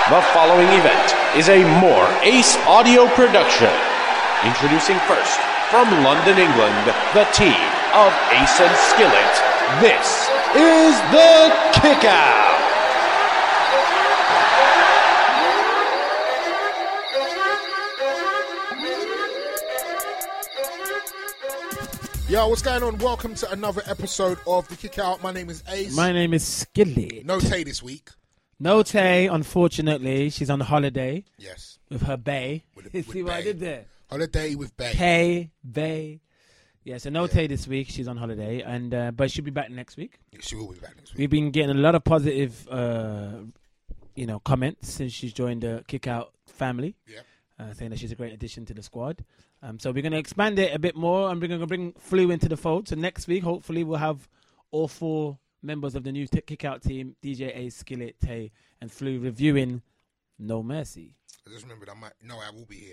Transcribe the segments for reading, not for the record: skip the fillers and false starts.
The following event is a More Ace audio production. Introducing first, from London, England, the team of Ace and Skillet. This is the Kickout. Yo, what's going on? Welcome to another episode of The Kickout. My name is Ace. My name is Skillet. No Tay this week. No Tay, unfortunately. She's on holiday. Yes. With her bae. With See what I bae. did there? Holiday with Bay. Tay, bae. Yeah, so no Tay this week. She's on holiday. But she'll be back next week. She will be back next week. We've been getting a lot of positive comments since she's joined the Kickout family. Yeah. Saying that she's a great addition to the squad. So we're going to expand it a bit more, and we're going to bring Flu into the fold. So next week, hopefully, we'll have all four members of the new Kickout team, DJ A, Skillet, Tay, and Flu, reviewing No Mercy. I just remembered I will be here.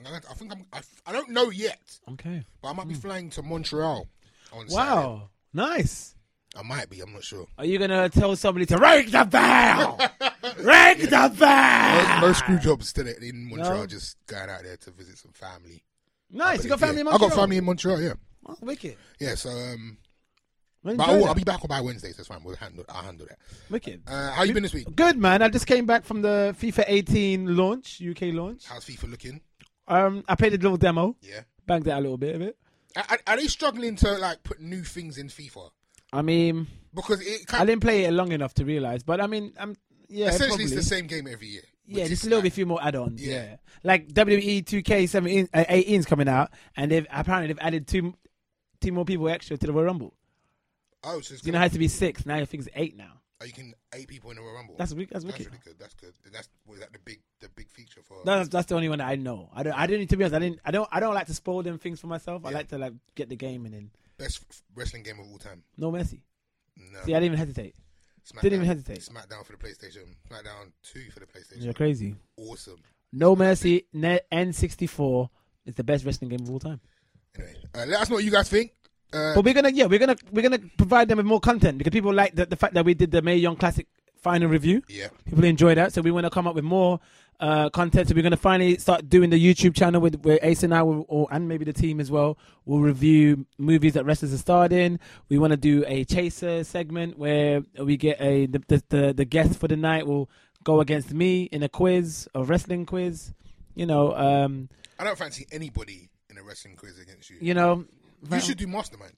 I don't know yet. Okay. But I might be flying to Montreal on Saturday. Wow. Nice. I might be, I'm not sure. Are you going to tell somebody to ring the bell? Ring the bell! No screw jobs today in Montreal, No? Just going out there to visit some family. Nice. You got family in Montreal? I got family in Montreal, yeah. Oh, wicked. Yeah, so... Enjoy But that. I'll be back by Wednesday, so it's fine. I'll handle that. Wicked. How you been this week? Good, man. I just came back from the FIFA 18 launch, UK launch. How's FIFA looking? I played a little demo. Yeah. Banged out a little bit of it. Are they struggling to put new things in FIFA? I mean, Because it I kind didn't play it long enough to realize, but I mean, yeah, essentially probably. it's the same game every year. Yeah, which just is a little like- bit few more add-ons. Yeah. Yeah, like WWE 2K 18's coming out, and they've added two more people extra to the Royal Rumble. Oh, so it's You know, it has to be 6 now. I think it's 8 now. you can 8 people in a Royal Rumble. That's wicked. That's really good. That's good. And was that the big feature for? That's the only one that I know. I don't. To be honest, I don't like to spoil them things for myself. I like to get the game and then Best wrestling game of all time. no Messi. No. See, I didn't even hesitate. Smackdown, didn't even hesitate. SmackDown for the PlayStation. SmackDown 2 for the PlayStation. You're crazy. Awesome. No Mercy N64 is the best wrestling game of all time. Anyway, let us know what you guys think. But we're gonna provide them with more content because people like the fact that we did the Mae Young Classic final review. Yeah. People enjoy that, so we want to come up with more content. So we're gonna finally start doing the YouTube channel where Ace and I and maybe the team as well will review movies that wrestlers are starred in. We want to do a chaser segment where we get the guest for the night will go against me in a wrestling quiz. I don't fancy anybody in a wrestling quiz against you. You should do Mastermind.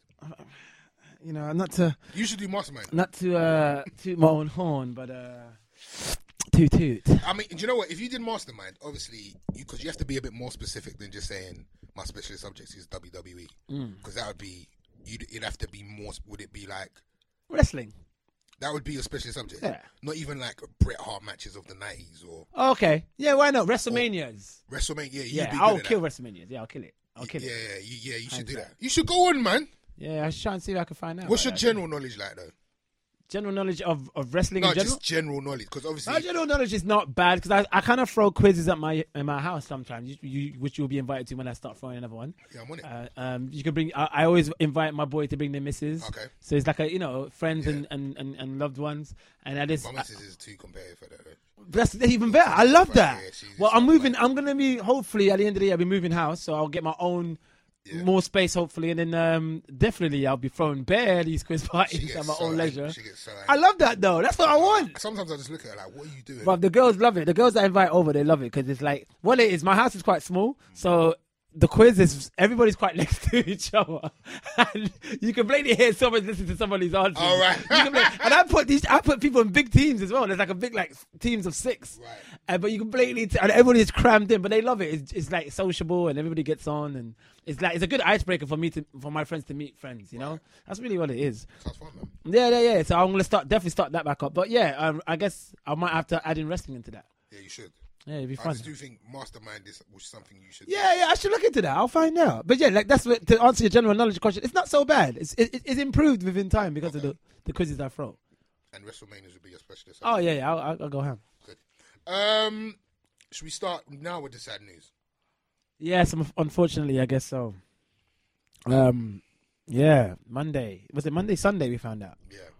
Not to You should do Mastermind. toot my own horn, but toot. I mean, do you know what? If you did Mastermind, obviously, because you have to be a bit more specific than just saying my specialist subject is WWE. Because that would be, it'd have to be more. Would it be like Wrestling. that? Would be your specialist subject. Yeah. Not even like Bret Hart matches of the 90s or Okay. Yeah, why not? WrestleManias. WrestleMania. Yeah, Yeah, you'd be I'll good at kill that. WrestleManias. Yeah, I'll kill it. I'll kill Yeah, it. you should do Hands that. You should go on, man. Yeah, I should try and see if I can find out. What's your about general knowledge like, though? that. General knowledge of wrestling No, in general? just general knowledge, because obviously. My general knowledge is not bad because I kind of throw quizzes at in my house sometimes, which you'll be invited to when I start throwing another one. Yeah, I'm on it. You can bring. I always invite my boy to bring their missus. Okay. So it's like friends Yeah. and loved ones, and I just. My missus is too competitive for that, though. That's even better. I love that. Yeah, she's Well, just I'm like- moving. I'm gonna be hopefully at the end of the year. I'll be moving house, so I'll get my own more space hopefully, and then definitely I'll be throwing bare these quiz She parties gets at my so own angry. leisure. She gets so I angry. love that though. That's what I want. Sometimes I just look at her like, what are you doing? But the girls love it. The girls I invite over, they love it because it's like what it is. My house is quite small, so the quiz is everybody's quite next to each other, and you can plainly hear someone listening to somebody's answer. All right. And I put people in big teams as well. There's like a big teams of 6. Right. But you can blatantly and everybody is crammed in, but they love it. It's like sociable and everybody gets on, and it's a good icebreaker for my friends to meet friends. That's really what it is. Sounds fun, man. Yeah. So I'm gonna definitely start that back up. But yeah, I guess I might have to add in wrestling into that. Yeah, you should. Yeah, it'd be I fun. just do think Mastermind was something you should. Yeah, I should look into that. I'll find out. But yeah, that's to answer your general knowledge question. It's not so bad. It's improved within time because of the quizzes I throw. And WrestleMania would be your specialist. Oh yeah. I'll go ham. Good. Should we start now with the sad news? Yes, unfortunately, I guess so. Yeah, Monday. Was it Monday? Sunday we found out. Yeah.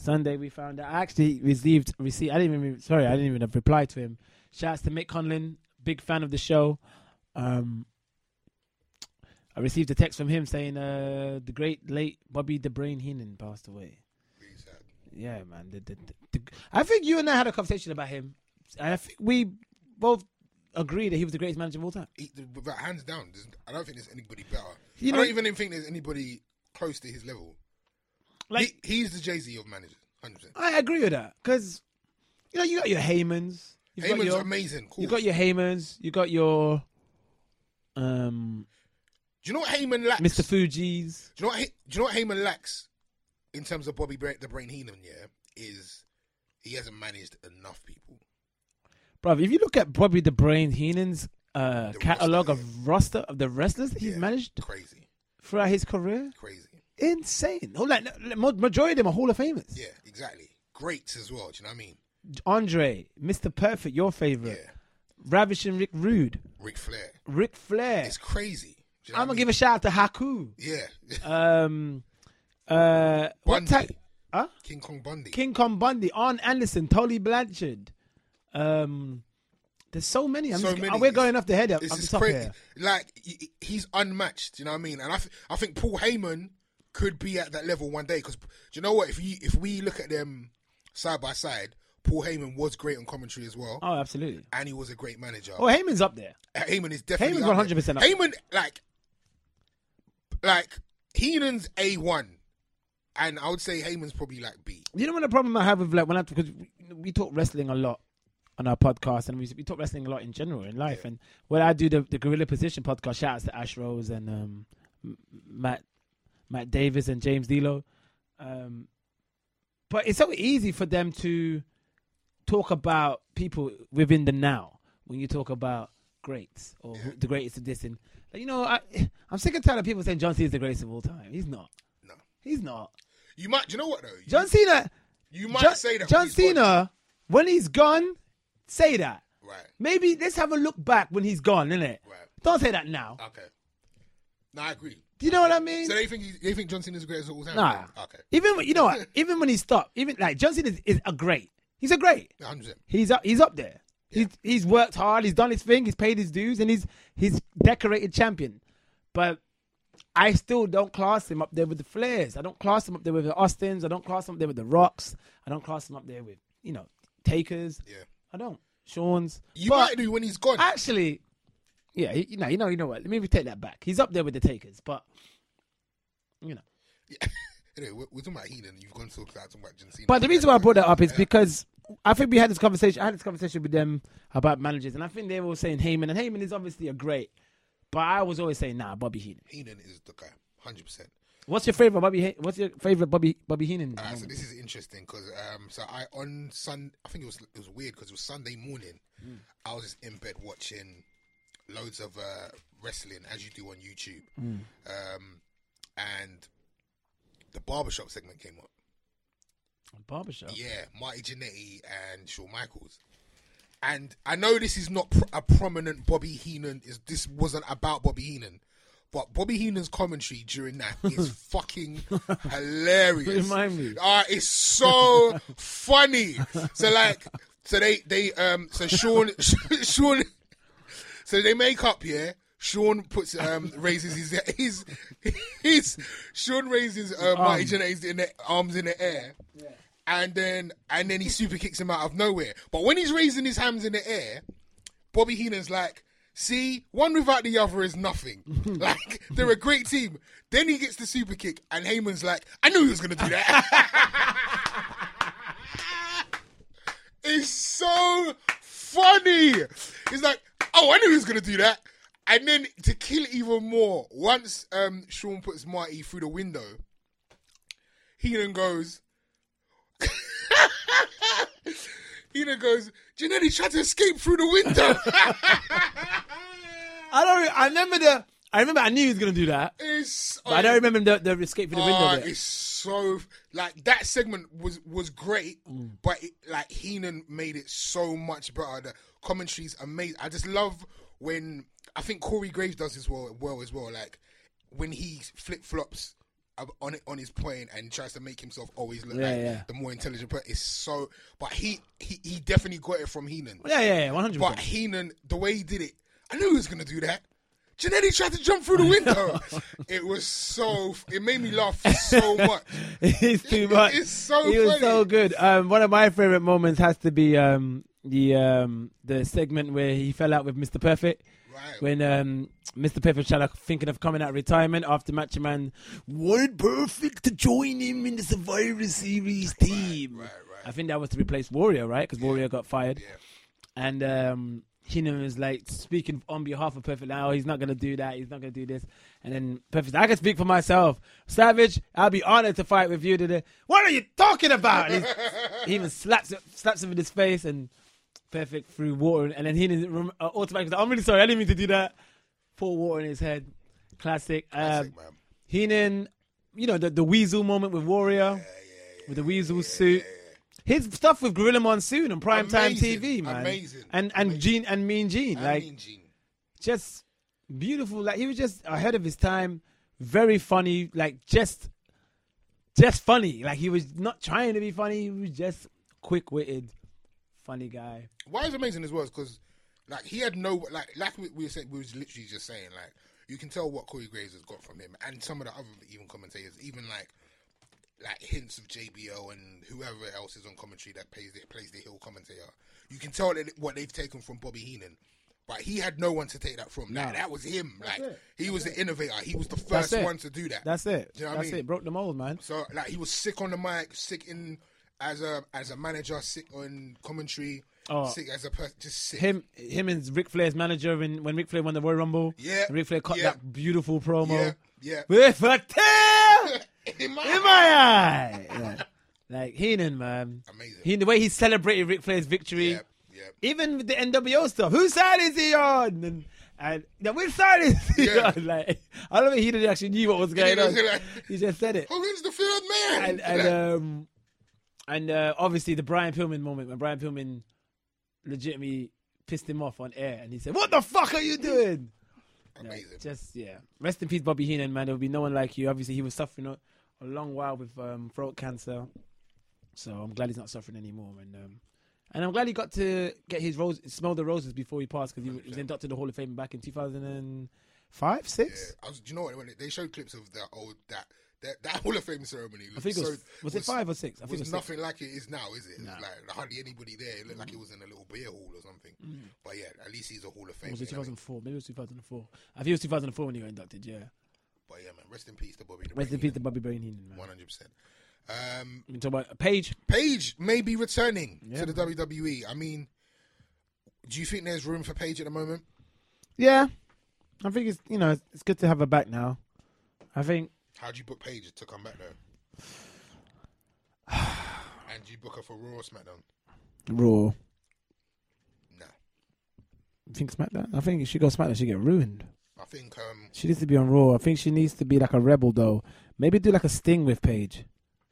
Sunday we found out. I actually received. I didn't even have replied to him. Shouts to Mick Conlon, big fan of the show. I received a text from him saying the great late Bobby the Brain Heenan passed away. Really sad. Yeah, man. I think you and I had a conversation about him. I think we both agree that he was the greatest manager of all time. But hands down, I don't think there's anybody better. You I know- don't even think there's anybody close to his level. Like He's the Jay-Z of managers, 100%. I agree with that because you got your Heymans. Heyman's amazing. Cool. You got your Heymans. You got your Do you know what Heyman lacks? Mr. Fuji's. Do you know what Heyman lacks in terms of Bobby the Brain Heenan? Yeah, is he hasn't managed enough people. Bro, if you look at Bobby the Brain Heenan's catalog roster, of roster of the wrestlers that he's managed Crazy. throughout his career, Crazy. insane. Majority of them are Hall of Famers. Yeah, exactly. Greats as well. Do you know what I mean? Andre, Mr. Perfect, your favorite. Yeah. Ravishing Rick Rude. Ric Flair. Ric Flair. It's crazy. Do you know I'm what gonna give a shout out to Haku. Yeah. What Bundy. type? Huh? King Kong Bundy. King Kong Bundy, Arn Anderson, Tully Blanchard. There's so many. Many. We're going off the head up It's off the just top crazy. here. Like he's unmatched. Do you know what I mean? And I think Paul Heyman could be at that level one day. Because do you know what? If we look at them side by side, Paul Heyman was great on commentary as well, Oh, absolutely. and he was a great manager. Oh, Heyman's up there. Heyman is definitely Heyman's up there. 100% up. Heyman like Heenan's A1, and I would say Heyman's probably like B. You know what the problem I have with because we talk wrestling a lot on our podcast, and we talk wrestling a lot in general in life. Yeah. And when I do the Gorilla Position podcast, shout outs to Ash Rose and Matt Davis and James D'Lo. But it's so easy for them to talk about people within the now when you talk about greats or the greatest of this. And I'm sick and tired of people saying John Cena is the greatest of all time. He's not. No, He's not. you might. Do you know what though? John Cena. You might say that John when he's gone. Cena, when he's gone, say that. Right. Maybe let's have a look back when he's gone, innit? Right. Don't say that now. Okay. No, I agree. Do you know what I mean? So they think John Cena is the greatest of all time? Nah. Okay. Even you know what? Even when he stopped, even like John Cena is a great. He's a great. 100%. He's up there. Yeah. He's worked hard. He's done his thing. He's paid his dues, and he's decorated champion. But I still don't class him up there with the Flairs. I don't class him up there with the Austins. I don't class him up there with the Rocks. I don't class him up there with Takers. Yeah. I don't. Sean's. You But might do when he's gone. actually, yeah, you know what? Let me take that back. He's up there with the Takers, but Anyway, we're talking about Heenan. You've gone to talk about John Cena. But the reason why I brought that up is because I think we had this conversation. I had this conversation with them about managers, and I think they were saying Heyman, and Heyman is obviously a great. But I was always saying, nah, Bobby Heenan. Heenan is the guy, 100%. What's your favorite Bobby Heenan? So this is interesting because I think it was weird because it was Sunday morning. I was just in bed watching loads of wrestling as you do on YouTube, and the barbershop segment came up. Barbershop. Yeah, Marty Jannetty and Shawn Michaels. And I know this is not a prominent Bobby Heenan. This wasn't about Bobby Heenan. But Bobby Heenan's commentary during that is fucking hilarious. Remind me. It's so funny. So Sean, so they make up here. Sean puts raises Sean raises Marty Jannetty's arms in the air. Yeah. And then he super kicks him out of nowhere. But when he's raising his hands in the air, Bobby Heenan's like, see, one without the other is nothing. Like, they're a great team. Then he gets the super kick, and Heyman's like, I knew he was going to do that. It's so funny. He's like, oh, I knew he was going to do that. And then to kill it even more, once Sean puts Marty through the window, Heenan goes, Jannetty tried to escape through the window. I knew he was gonna do that. But I don't remember the escape through the window bit. It's so like that segment was great, but Heenan made it so much better. The commentary's amazing. I just love when I think Corey Graves does this well as well. Like when he flip flops on his point and tries to make himself always look like the more intelligent person. It's so, but he definitely got it from Heenan. 100%. But Heenan, the way he did it, I knew he was gonna do that. Jannetty tried to jump through the window. It was so. It made me laugh so much. It's too much. It's so he funny. was so good. One of my favorite moments has to be the segment where he fell out with Mr. Perfect. Right. When Mr. Perfect was thinking of coming out of retirement after Macho Man wanted Perfect to join him in the Survivor Series team. Right. I think that was to replace Warrior, right? Because Warrior got fired. Yeah. And Heenan was like speaking on behalf of Perfect. Now he's not gonna do that. He's not gonna do this. And then Perfect, I can speak for myself. Savage, I'll be honored to fight with you today. What are you talking about? He even slaps him in his face, and Perfect threw water. And then Heenan automatically, I'm really sorry, I didn't mean to do that. Pour water in his head. Classic. Man. Heenan, the Weasel moment with Warrior, with the Weasel suit. His stuff with Gorilla Monsoon on primetime TV, man. Amazing. And Gene and Mean Gene. Just beautiful. Like, he was just ahead of his time. Very funny. Like, just funny. Like, he was not trying to be funny. He was just quick-witted, funny guy. Why it's amazing as well is because, like, he had no... Like we were saying, we was literally just saying, like, you can tell what Corey Graves has got from him. And some of the other even commentators, even, like hints of JBL and whoever else is on commentary that plays the heel commentator. You can tell that what they've taken from Bobby Heenan, but he had no one to take that from. No. That was him. That's like it. he was the innovator. He was the first one to do that. That's it. Do you know That's what I mean? it. Broke the mold, man. So like he was sick on the mic, sick in as a manager, sick on commentary, sick as a person, just sick. Him and Ric Flair's manager when Ric Flair won the Royal Rumble. Yeah. Ric Flair cut that beautiful promo. Yeah. With a tear in my eye. Yeah. Like Heenan, man. Amazing. The way he celebrated Ric Flair's victory. Yeah. Even with the NWO stuff. Whose side is he on? And which side is he on? Like, I don't think Heenan actually knew what was going on. He just said it. Who is the third man? And obviously the Brian Pillman moment when Brian Pillman legitimately pissed him off on air and he said, "What the fuck are you doing?" Amazing. Rest in peace, Bobby Heenan, man. There will be no one like you. Obviously, he was suffering a long while with throat cancer, so I'm glad he's not suffering anymore. And I'm glad he got to get his smell the roses before he passed, because he was inducted to the Hall of Fame back in 2005, 6. Yeah. Do you know what? When they showed clips of that Hall of Fame ceremony, I think was it 5 or 6? I think it was nothing 6. like it is now, is it? Nah. It was like hardly anybody there. It looked like it was in a little beer hall or something. But yeah, at least he's a Hall of Fame. Was it 2004? Maybe it was 2004. I think it was 2004 when he got inducted. Yeah. But yeah, man. Rest in peace to Bobby. Rest in peace to Bobby Brain Heenan, man. 100%. We talk about Paige. Paige may be returning to the WWE. I mean, do you think there's room for Paige at the moment? Yeah, I think it's good to have her back now. I think. How do you book Paige to come back though? And do you book her for Raw or SmackDown? Raw. Nah. You think SmackDown? I think if she goes SmackDown, she get ruined. I think she needs to be on Raw. I think she needs to be like a rebel though. Maybe do like a Sting with Paige.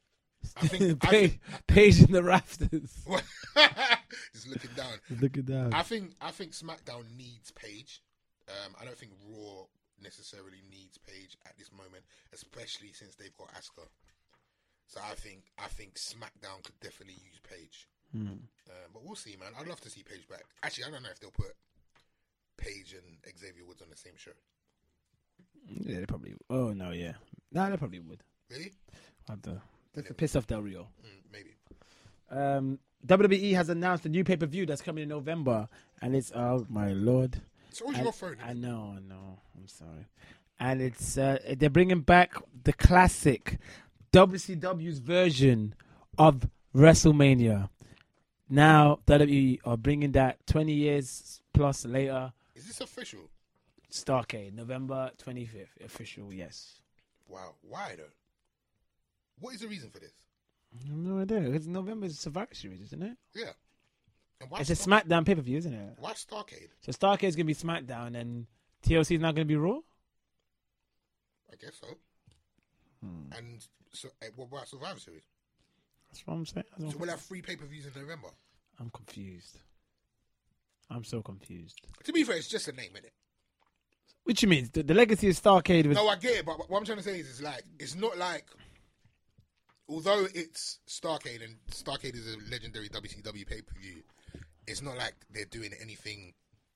Paige in the rafters. Just looking down. Looking down. I think SmackDown needs Paige. I don't think Raw necessarily needs Paige at this moment, especially since they've got Asuka. So I think SmackDown could definitely use Paige. But we'll see, man. I'd love to see Paige back. Actually, I don't know if they'll put Paige and Xavier Woods on the same show. Yeah, they probably. Oh no, yeah. No, they probably would. Really? Just to piss off Del Rio. Maybe. WWE has announced a new pay-per-view that's coming in November, and it's my lord. It's always your phone. I know. I'm sorry. And it's they're bringing back the classic WCW's version of WrestleMania. Now WWE are bringing that 20 years plus later. Is this official? Starrcade, November 25th. Official, yes. Wow. Why though? What is the reason for this? I have no idea. It's November's Survivor Series, isn't it? Yeah. And it's a SmackDown pay-per-view, isn't it? Why Starrcade? So Starrcade's going to be SmackDown and TLC is not going to be Raw? I guess so. And so, what about Survivor Series? That's what I'm saying. So we'll have 3 pay-per-views in November. I'm confused. I'm so confused. To be fair, it's just a name, innit? What you mean? The legacy of Starrcade was... No, I get it, but what I'm trying to say is like, it's not like, although it's Starrcade and Starrcade is a legendary WCW pay-per-view, it's not like they're doing anything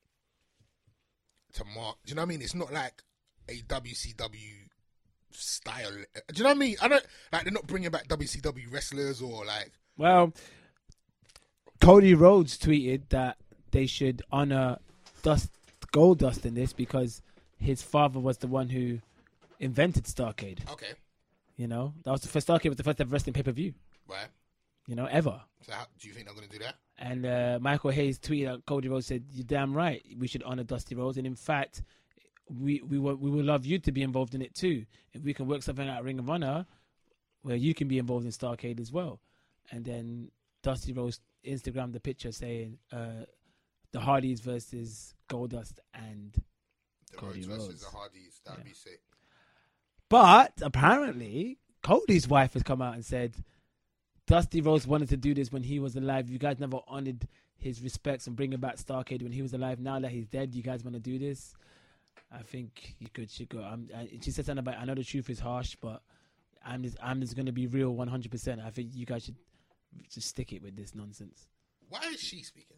to mark. Do you know what I mean? It's not like a WCW style. Do you know what I mean? I don't like. They're not bringing back WCW wrestlers or like. Well, Cody Rhodes tweeted that they should honor Goldust in this because his father was the one who invented Starrcade. Okay. You know, that was the first Starrcade was the first ever wrestling pay-per-view. Right. You know, ever. So how, do you think they're going to do that? And Michael Hayes tweeted out, Cody Rhodes said, "You're damn right. We should honor Dusty Rhodes. And in fact, we would love you to be involved in it too. If we can work something out at Ring of Honor, where you can be involved in Starrcade as well." And then Dusty Rhodes Instagrammed the picture saying, "The Hardys versus Goldust and Cody Rhodes versus the Hardys. That'd be sick." But apparently, Cody's wife has come out and said, Dusty Rhodes wanted to do this when he was alive. You guys never honored his respects and bringing back Starrcade when he was alive. Now that he's dead, you guys want to do this? I think you should go. She said something about, I know the truth is harsh, but I'm just going to be real 100%. I think you guys should just stick it with this nonsense. Why is she speaking?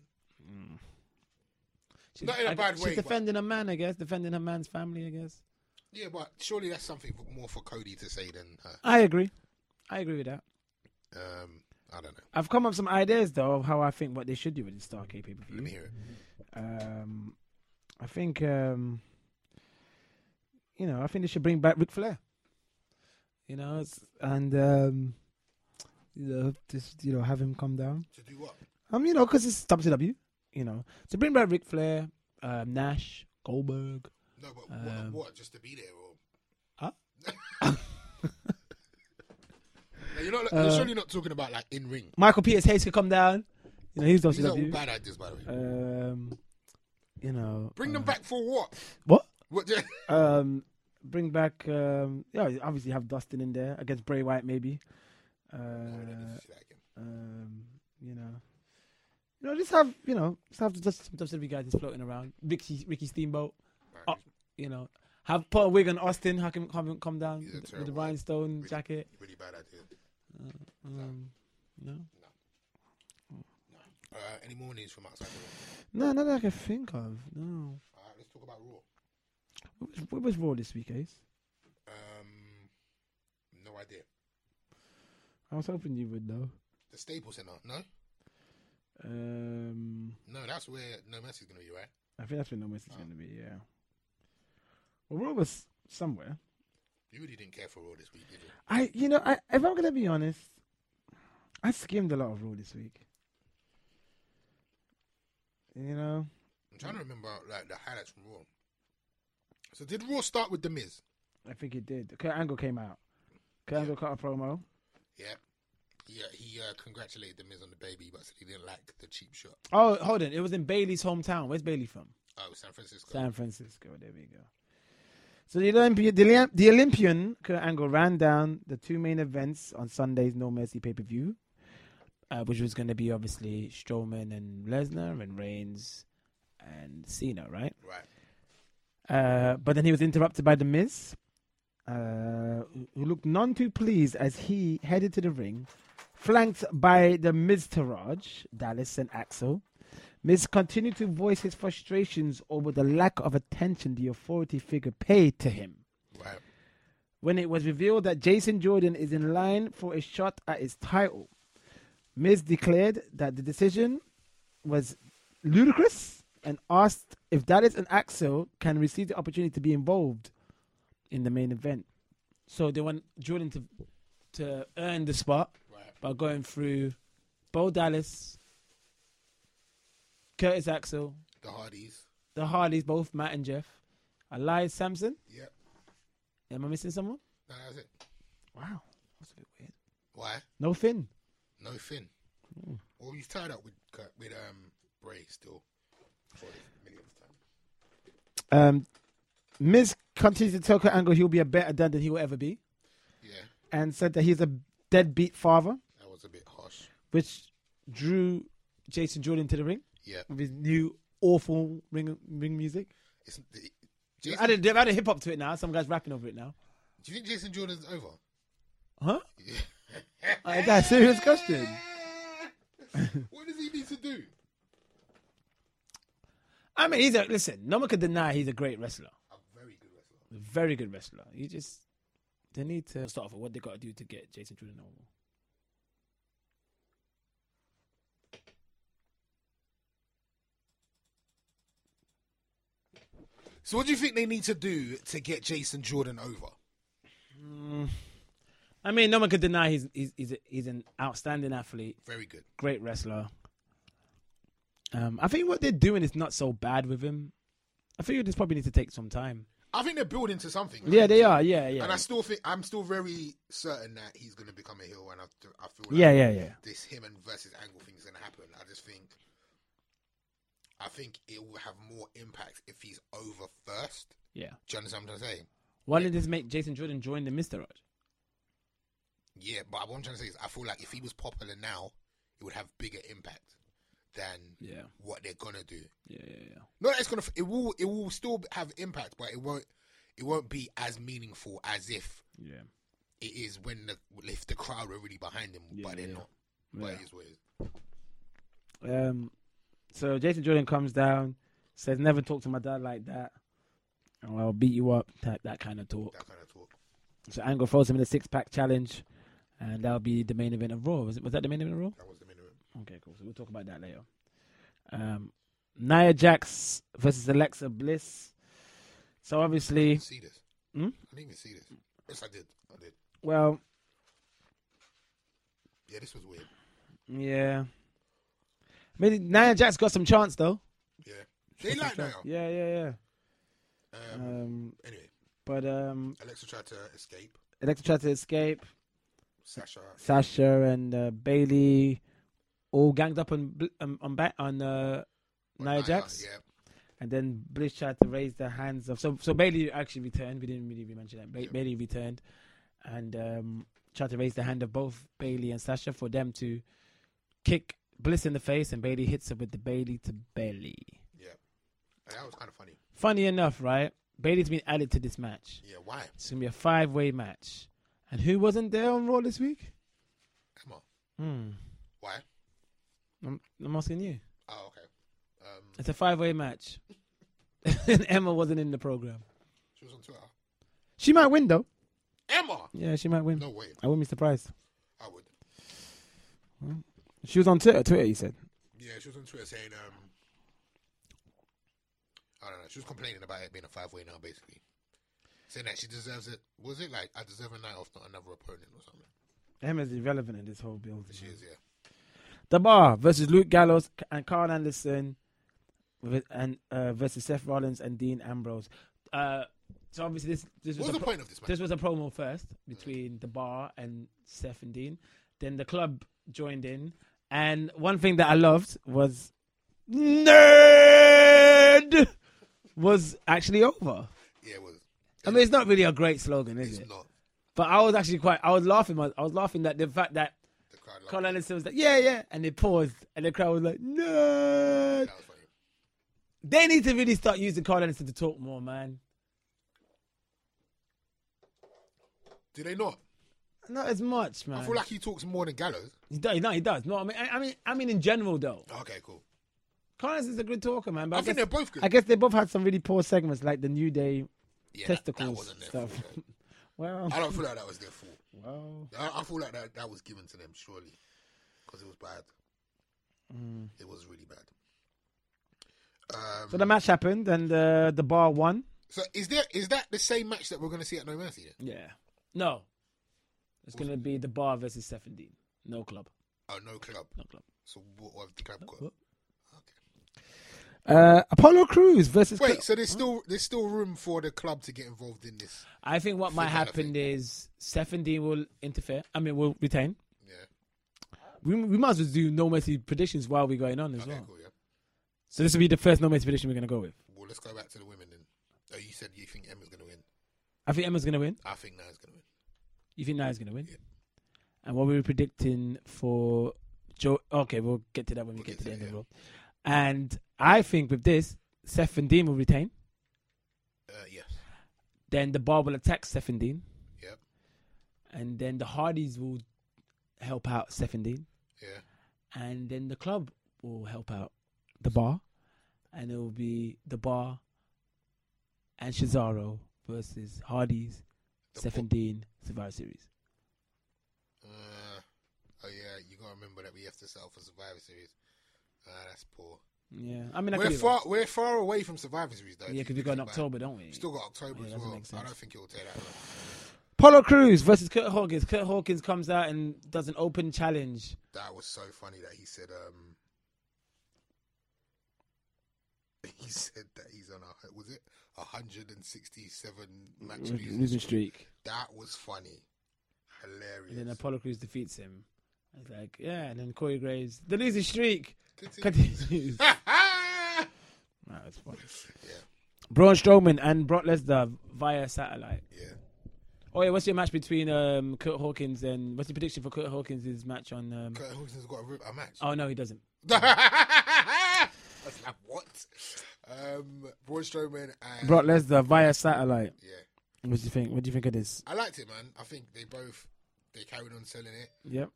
Not in a bad way. She's defending a man, I guess. Defending her man's family, I guess. Yeah, but surely that's something more for Cody to say than her. I agree with that. I don't know. I've come up with some ideas though of how I think what they should do with the Starrcade pay-per-view. Let me hear it. I think I think they should bring back Ric Flair. You know, just have him come down. To do what? Because it's WCW. To bring back Ric Flair, Nash, Goldberg. No, but what? Just to be there, or? Huh? You're surely not talking about like in ring. Michael Peters Hayes could come down. He's WCW. These are all bad ideas, by the way. Bring them back for what? What? What? Bring back. Obviously have Dustin in there against Bray Wyatt, maybe. Just have some WCW guys just floating around. Ricky Steamboat. Have put a wig on Austin. Have him come down with the rhinestone jacket. Really bad idea. No. Any more news from outside the Raw? No, nothing I can think of. No. Let's talk about Raw. What was Raw this week, Ace? No idea. I was hoping you would know. The Staples Center, no? No, that's where No Mercy's going to be, right? I think that's where No Mercy's going to be, yeah. Well, Raw was somewhere. You really didn't care for Raw this week, did you? If I'm going to be honest, I skimmed a lot of Raw this week. I'm trying to remember like the highlights from Raw. So did Raw start with The Miz? I think it did. Kurt Angle came out. Kurt Angle cut a promo. Yeah. He congratulated The Miz on the baby, but said he didn't like the cheap shot. Oh, hold on. It was in Bailey's hometown. Where's Bailey from? Oh, San Francisco. San Francisco. There we go. So the Olympian, Kurt Angle, ran down the two main events on Sunday's No Mercy pay-per-view, which was going to be obviously Strowman and Lesnar and Reigns and Cena, right? Right. But then he was interrupted by The Miz, who looked none too pleased as he headed to the ring, flanked by the Miztourage, Dallas and Axel. Miz continued to voice his frustrations over the lack of attention the authority figure paid to him. Right. When it was revealed that Jason Jordan is in line for a shot at his title, Miz declared that the decision was ludicrous and asked if Dallas and Axel can receive the opportunity to be involved in the main event. So they want Jordan to earn the spot by going through Bo Dallas, Curtis Axel, the Hardys, both Matt and Jeff, Elias Sampson. Yep. Am I missing someone? No, that's it. Wow, that's a bit weird. Why? No Finn. No Finn. Well, he's tied up with Bray still for the millionth time. Miz continues to tell Kurt Angle he'll be a better dad than he will ever be. Yeah. And said that he's a deadbeat father. That was a bit harsh. Which drew Jason Jordan to the ring. Yeah. With his new awful ring music. Jason, They've added hip hop to it now. Some guys rapping over it now. do you think Jason Jordan's over? Huh? That's a serious question. What does he need to do? I mean, listen. No one can deny he's a great wrestler. A very good wrestler. A very good wrestler. They need to start off with what they got to do to get Jason Jordan over. So what do you think they need to do to get Jason Jordan over? I mean, no one could deny he's an outstanding athlete, Very good. great wrestler. I think what they're doing is not so bad with him. I think this probably needs to take some time. I think they're building to something. Yeah, they are. Yeah. And I'm still very certain that he's going to become a heel, and I feel like Yeah. this him and versus Angle thing is going to happen. I think it will have more impact if he's over first. Yeah. Do you understand what I'm trying to say? Why did this make Jason Jordan join the Mr. Raj? Yeah, but what I'm trying to say is I feel like if he was popular now, it would have bigger impact than what they're gonna do. Yeah. No, it's gonna. It will still have impact, but it won't be as meaningful as if it is if the crowd are really behind him, but they're not. But it is what it is. So Jason Jordan comes down, says, "Never talk to my dad like that. Or I'll beat you up." That kind of talk. So Angle throws him in a 6-pack challenge, and that'll be the main event of Raw. Was that the main event of Raw? That was the main event. Okay, cool. So we'll talk about that later. Nia Jax versus Alexa Bliss. So obviously, I didn't see this. I didn't even see this. Yes, I did. Well, yeah, this was weird. Yeah. I mean, Nia Jax got some chance though. Yeah, they like Nia. Yeah. Anyway, but Alexa tried to escape. Sasha and Bailey all ganged up on Nia Jax. Yeah. And then Bliss tried to raise their hands up. So Bailey actually returned. We didn't really mention that. Bailey returned and tried to raise the hand of both Bailey and Sasha for them to kick Bliss in the face, and Bailey hits her with the Bailey to belly. Yeah. And that was kind of funny. Funny enough, right? Bailey's been added to this match. Yeah, why? It's going to be a 5-way match. And who wasn't there on Raw this week? Emma. Why? I'm asking you. Oh, okay. It's a 5-way match. And Emma wasn't in the program. She was on Twitter. She might win, though. Emma? Yeah, she might win. No way. I wouldn't be surprised. I would. Well, she was on Twitter, you said? Yeah, she was on Twitter saying, I don't know, she was complaining about it being a 5-way now, basically. Saying that she deserves it. Was it like, I deserve a night off, not another opponent or something? Emma's irrelevant in this whole build. She is, yeah. The Bar versus Luke Gallows and Carl Anderson versus Seth Rollins and Dean Ambrose. So obviously this was the point of this match? This was a promo first between The Bar and Seth and Dean. Then the club joined in. And one thing that I loved was Nerd was actually over. Yeah, it was. I mean, it's not really a great slogan, is it? It's not. But I was actually I was laughing at the fact that The crowd loved Carl Anderson was like, yeah. And they paused. And the crowd was like, Nerd. That was funny. They need to really start using Carl Anderson to talk more, man. Do they not? Not as much, man. I feel like he talks more than Gallows. He does. No, I mean, in general, though. Okay, cool. Carl Anderson's a good talker, man. But I think they're both good. I guess they both had some really poor segments, like the New Day testicles that wasn't their stuff. fault, Well, I don't feel like that was their fault. Well, I feel like that was given to them, surely. Because it was bad. It was really bad. So the match happened, and the Bar won. So is that the same match that we're going to see at No Mercy then? Yeah. No. It's going to be the Bar versus Seth and Dean. No club. Oh, no club. No club. So what have the club got? Okay. Apollo Crews versus... Wait, so there's still room for the club to get involved in this? I think what might happen is Seth and Dean will interfere. I mean, will retain. Yeah. We might as well do No Mercy predictions while we're going on as well. Cool, yeah. So this will be the first No Mercy prediction we're going to go with. Well, let's go back to the women then. Oh, you said you think Emma's going to win. I think Emma's going to win. I think Nia's going to win. You think Nia's going to win? Yeah. And what were we predicting for Joe? Okay, we'll get to that when we get to the end of the road. And I think with this, Seth and Dean will retain. Then the Bar will attack Seth Dean. Yep. And then the Hardys will help out Seth Dean. Yeah. And then the club will help out the Bar. And it will be the Bar and Cesaro versus Hardys, Seth Dean, Survivor Series. Oh yeah, you gotta remember that we have to settle for Survivor Series. That's poor. Yeah, I mean, we're far away from Survivor Series though. Yeah, because we got in October, don't we? Still got October as well. I don't think it will take that long. Apollo Crews versus Kurt Hawkins. Kurt Hawkins comes out and does an open challenge. That was so funny that he said that he's on 167 match losing streak. That was funny. Hilarious. And then Apollo Crews defeats him. It's like, yeah, and then Corey Graves, the losing streak continues. That was funny. Yeah. Braun Strowman and Brock Lesnar via satellite. Yeah. Oh yeah, what's your match between Kurt Hawkins and what's the prediction for Kurt Hawkins' match on? Kurt Hawkins has got a match. Oh no, he doesn't. That's like what? Braun Strowman and Brock Lesnar via satellite. Yeah. What do you think? What do you think of this? I liked it, man. I think they carried on selling it. Yep.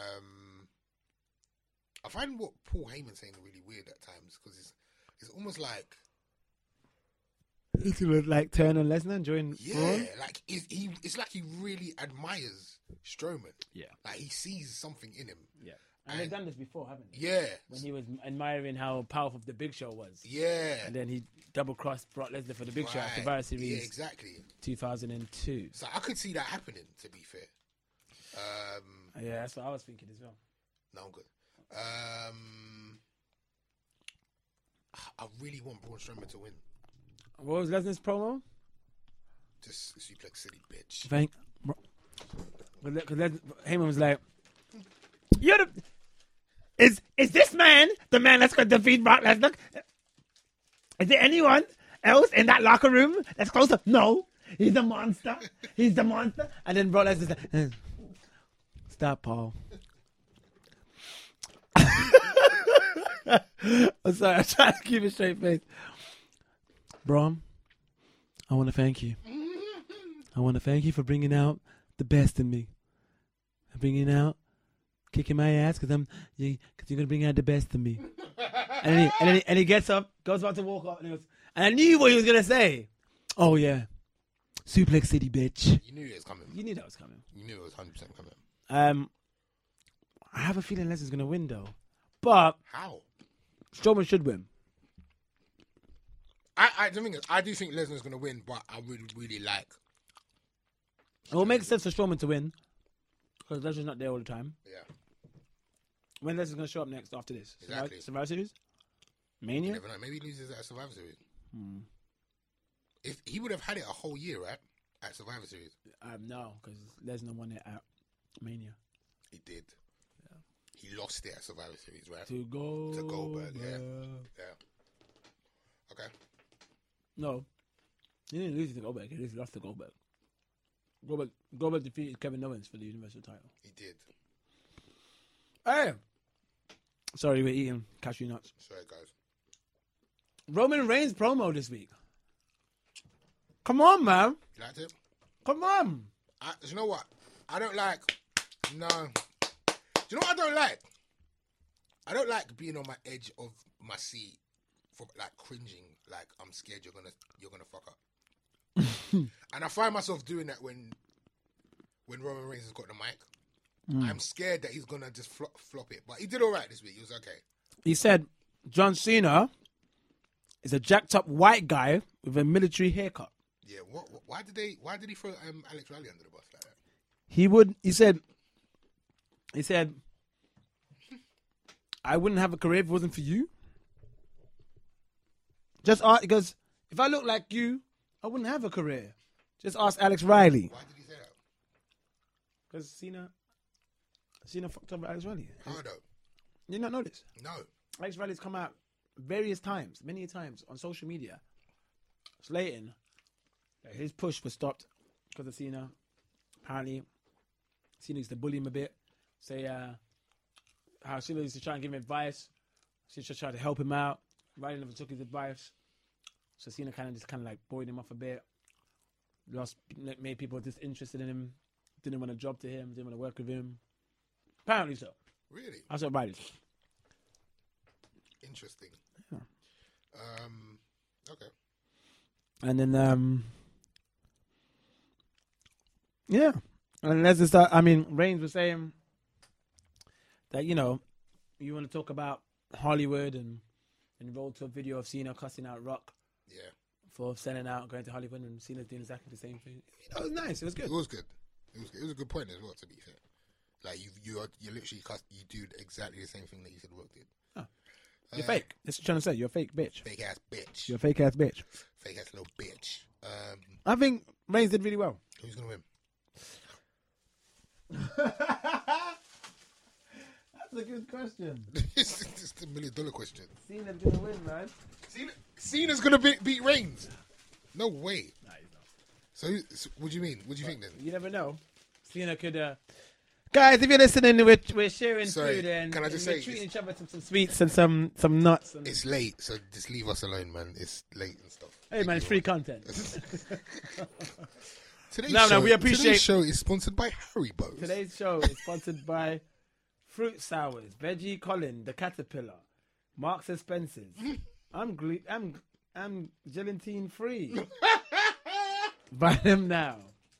I find what Paul Heyman's saying really weird at times because it's almost like he's gonna like turn on Lesnar and join. Braun? Like it's like he really admires Strowman. Yeah, like he sees something in him. Yeah, and they've done this before, haven't they? Yeah, when he was admiring how powerful the Big Show was. Yeah, and then he double crossed Brock Lesnar for the Big Show at Survivor Series. Yeah, exactly. 2002. So I could see that happening. To be fair. Yeah, that's what I was thinking as well. No, I'm good. I really want Braun Strowman to win. What was Lesnar's promo? Just suplex city, bitch. Because Heyman was like, "You're the is this man the man that's going to defeat Brock Lesnar? Is there anyone else in that locker room that's closer? No, he's a monster. He's the monster." And then Brock Lesnar's like, "Stop, Paul." I'm sorry, I'm trying to keep a straight face. Braun, I want to thank you. I want to thank you for bringing out the best in me. Bringing out, kicking my ass because you're gonna bring out the best in me. And he gets up, goes about to walk up, and he goes, and I knew what he was gonna say. Oh yeah, Suplex City, bitch. You knew it was coming. You knew that was coming. You knew it was 100% coming. I have a feeling Lesnar's gonna win though, but how? Strowman should win. I do think Lesnar's gonna win, but I would really like. It will make sense for Strowman to win because Lesnar's not there all the time. Yeah. When Lesnar's gonna show up next after this? Exactly. Survivor Series? Mania? You never know. Maybe he loses at Survivor Series. If he would have had it a whole year, right? At Survivor Series. No, because Lesnar won it at Mania. He did. Yeah. He lost it at Survivor Series, right? To Goldberg. Yeah. Okay. No. He didn't lose to Goldberg. He just lost to Goldberg. Goldberg defeated Kevin Owens for the Universal title. He did. Hey! Sorry, we're eating cashew nuts. Sorry, guys. Roman Reigns promo this week. Come on, man. You liked it? Come on. You know what? I don't like... No. Do you know what I don't like? I don't like being on my edge of my seat for like cringing, like I'm scared you're gonna fuck up. And I find myself doing that when Roman Reigns has got the mic. I'm scared that he's gonna just flop it. But he did all right this week. He was okay. He said John Cena is a jacked up white guy with a military haircut. Yeah. Why did he throw Alex Riley under the bus like that? He said, I wouldn't have a career if it wasn't for you. Because if I look like you, I wouldn't have a career. Just ask Alex Riley. Why did he say that? Because Cena fucked up with Alex Riley. How though? You not know this? No. Alex Riley's come out many times on social media, slating that his push was stopped because of Cena. Apparently, Cena used to bully him a bit. Say how Cena used to try and give him advice. Cena tried to help him out. Riley never took his advice. So Cena kind of like buoyed him off a bit. made people disinterested in him. Didn't want to job to him. Didn't want to work with him. Apparently so. Really? That's what Riley. Interesting. Yeah. Okay. And then yeah. And let's just start. I mean, Reigns was saying that you want to talk about Hollywood and rolled to a video of Cena cussing out Rock. Yeah. For selling out, going to Hollywood, and Cena's doing exactly the same thing. It was nice. It was good. It was good. It was a good point as well. To be fair, like you literally you do exactly the same thing that you said Rock did. Oh. You're fake. That's what I'm trying to say. You're a fake bitch. Fake ass bitch. You're a fake ass bitch. Fake ass little bitch. I think Reigns did really well. Who's gonna win? That's a good question. It's the $1 million question. Cena's gonna win, man. Cena's gonna beat Reigns. No way. Nah, he's not. So what do you mean? What do you think then? You never know. Cena could. Guys, if you're listening, we're sharing food and can I just we're say treating each other to some sweets and some nuts. And... It's late, so just leave us alone, man. It's late and stuff. Hey, man, it's free content. We appreciate. Today's show is sponsored by Haribo. Today's show is sponsored by Fruit Sours, Veggie Colin, The Caterpillar, Marks and Spencer's. I'm gelatine free. Buy them now.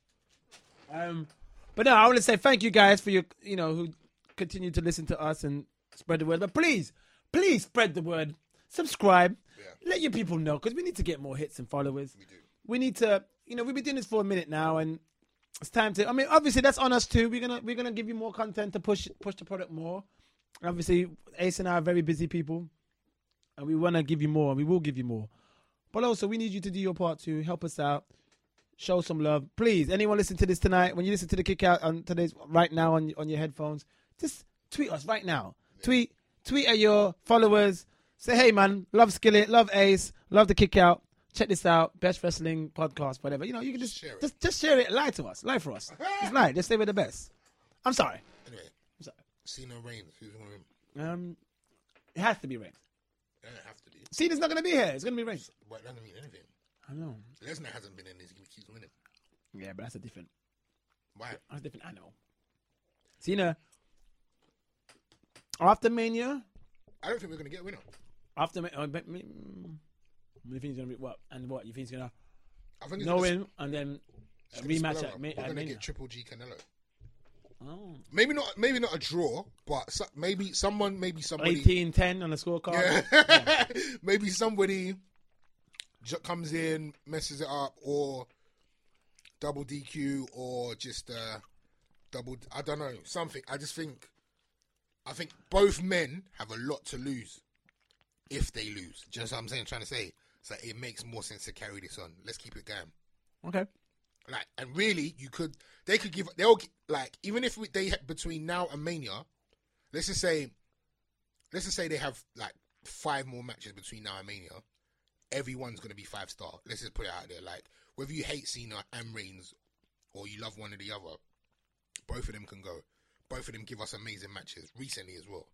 But no, I want to say thank you guys for your, who continue to listen to us and spread the word. But please spread the word. Subscribe. Yeah. Let your people know, because we need to get more hits and followers. We do. We need to, we've been doing this for a minute now, and it's time to. I mean, obviously that's on us too. We're gonna give you more content to push the product more. Obviously, Ace and I are very busy people, and we want to give you more. And we will give you more. But also, we need you to do your part to help us out. Show some love. Please, anyone listen to this tonight, when you listen to the kick out on today's right now on your headphones, just tweet us right now. Yeah. Tweet at your followers. Say, hey man, love Skillet, love Ace, love the kick out. Check this out. Best wrestling podcast, whatever. You can just share it. Lie to us. Lie for us. Just lie. Just say we're the best. I'm sorry. Anyway. I'm sorry. Cena Reigns. Who's going to win? It has to be Reigns. It doesn't have to be. Cena's not going to be here. It's going to be Reigns. Well, it doesn't mean anything. I know. Lesnar hasn't been in this. He keeps winning. Yeah, but that's a different. Why? That's different. I know. Cena. After Mania. I don't think we're going to get a winner. After Mania. You think he's going to be what? And what? You think he's going to. I think no win and then a rematch at Mania. We're going to get Triple G Canelo. Oh. Maybe not a draw, but maybe somebody 18-10 on the scorecard. Yeah. Maybe somebody comes in, messes it up, or double DQ, or just double. I don't know, something. I think both men have a lot to lose if they lose. Do you know what I'm saying? Trying to say, so it makes more sense to carry this on. Let's keep it going. Okay. Like, and really, even if they between now and Mania, let's just say they have like 5 more matches between now and Mania. Everyone's going to be 5-star. Let's just put it out there. Like, whether you hate Cena and Reigns or you love one or the other, both of them can go. Both of them give us amazing matches recently as well.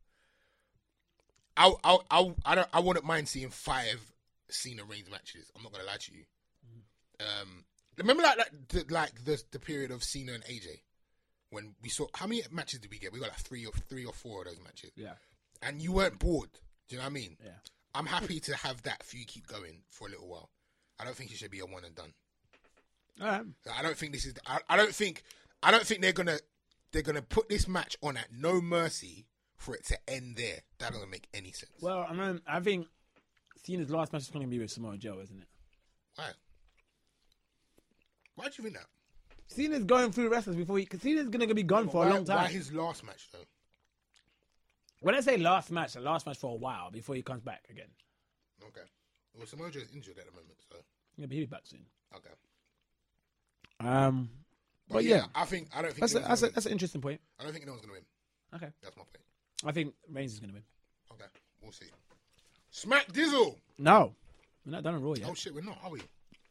I wouldn't mind seeing 5 Cena Reigns matches. I'm not going to lie to you. Remember the period of Cena and AJ when we saw, how many matches did we get? We got like 3 or 4 of those matches. Yeah. And you weren't bored. Do you know what I mean? Yeah. I'm happy to have that feud keep going for a little while. I don't think it should be a one and done. All right. I don't think this is. I don't think they're gonna put this match on at No Mercy for it to end there. That doesn't make any sense. Well, I think Cena's last match is going to be with Samoa Joe, isn't it? Why? Why do you think that? Cena's going through wrestlers before because Cena's going to be gone for a long time. Why his last match though? When I say last match, the last match for a while before he comes back again. Okay. Well, Samoa Joe is injured at the moment, so yeah, but he'll be back soon. Okay. But yeah, I don't think that's an interesting point. I don't think anyone's going to win. Okay, that's my point. I think Reigns is going to win. Okay, we'll see. Smack Dizzle. No, we're not done on Raw yet. Oh shit, we're not, are we?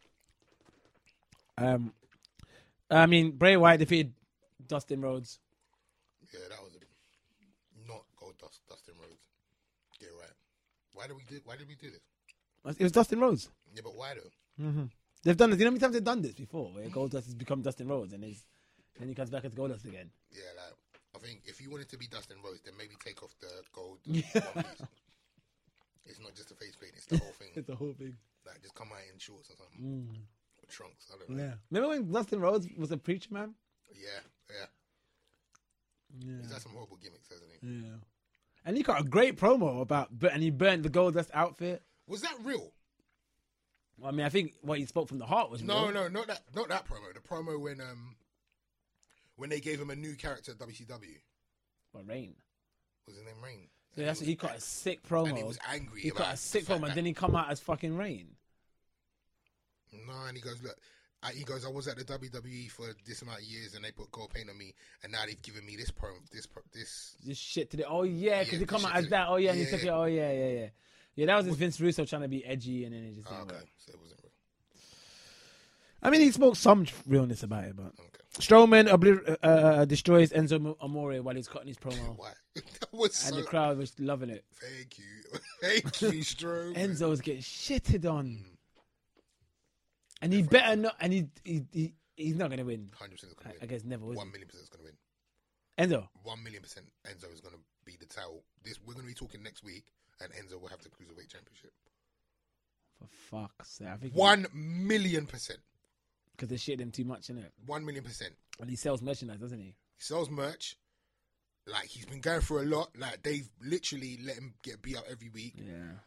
I mean, Bray Wyatt defeated Dustin Rhodes. Yeah, that was not gold Dustin Rhodes. Get it right. Why did we do this? It was Dustin Rhodes. Yeah, but why though? Mm-hmm. They've done this. You know how many times they've done this before, where Goldust has become Dustin Rhodes, and then he comes back as Goldust again. Yeah, like I think if you wanted to be Dustin Rhodes, then maybe take off the gold. One piece. It's not just a face paint; it's the whole thing. It's the whole thing. Like just come out in shorts or something, or trunks. I don't know. Yeah. Remember when Dustin Rhodes was a preacher man? Yeah. He's had some horrible gimmicks, hasn't he? Yeah. And he got a great promo and he burnt the Goldust outfit. Was that real? Well, I mean, I think what he spoke from the heart was real. No, not that promo. The promo when they gave him a new character at WCW. What, Rain? Was his name Rain? So that's he got a sick promo. And he was angry. He got a sick promo, and then he come out as fucking Rain. No, and he goes, look. He goes, I was at the WWE for this amount of years, and they put gold paint on me, and now they've given me this shit to the. Oh yeah, because he come out as that. Oh yeah, and he took it. Oh yeah. Yeah, that was just Vince Russo trying to be edgy, and then it just. Okay, so it wasn't real. I mean, he spoke some realness about it, but okay. Strowman destroys Enzo Amore while he's cutting his promo. Why? That was and the crowd was loving it. Thank you, Strowman. Enzo's getting shitted on. And he better not. And he's not going to win. 100% is going to win. I guess never. 1 million % is going to win. Enzo. 1 million % Enzo is going to be the title. We're going to be talking next week, and Enzo will have the Cruiserweight Championship. For fuck's sake, I think 1 million %. Because they shit him too much, innit? 1 million %. And he sells merchandise, doesn't he? He sells merch. Like he's been going through a lot. Like they've literally let him get beat up every week. Yeah.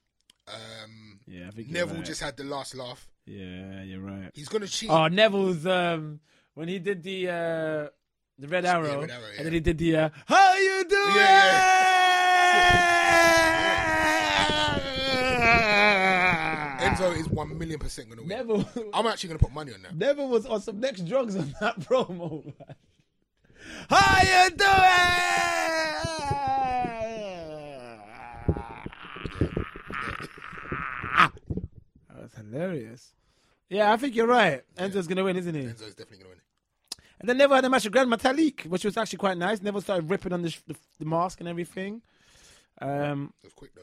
I think Neville right. just had the last laugh. Yeah, you're right. He's gonna cheat. Oh, Neville's when he did the Red Arrow, Red Arrow, and then he did the How you doing? Enzo is 1 million % gonna win. Neville, I'm actually gonna put money on that. Neville was on some next drugs on that promo. Man. How you doing? That was hilarious. Yeah, I think you're right. Enzo's going to win, isn't he? Enzo's definitely going to win. And then Neville had a match with Grand Metalik, which was actually quite nice. Neville started ripping on the mask and everything. It was quick, though.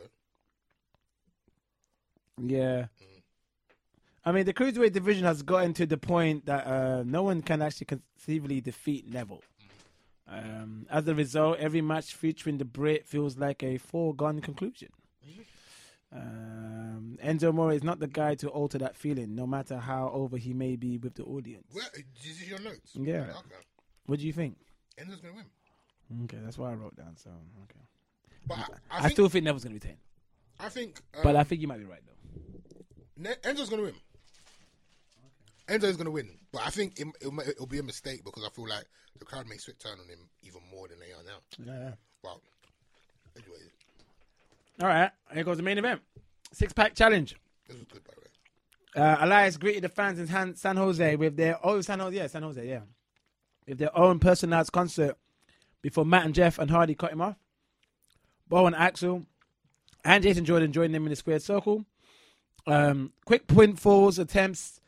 Yeah. I mean, the Cruiserweight division has gotten to the point that no one can actually conceivably defeat Neville. As a result, every match featuring the Brit feels like a foregone conclusion. Enzo Amore is not the guy to alter that feeling, no matter how over he may be with the audience. Well, this is your notes. Yeah. Okay. What do you think? Enzo's going to win. Okay, that's what I wrote down. So, okay. But I still think Neville's going to retain. I think. But I think you might be right, though. Enzo's going to win. Enzo's going to win. But I think it'll be a mistake because I feel like the crowd may turn on him even more than they are now. Yeah. Well, anyway. All right, here goes the main event. 6-pack challenge. This was good, by the way. Elias greeted the fans in San Jose with their San Jose, with their own personalized concert before Matt and Jeff and Hardy cut him off. Bo and Axel and Jason Jordan joined them in the squared circle. Quick pinfalls attempts.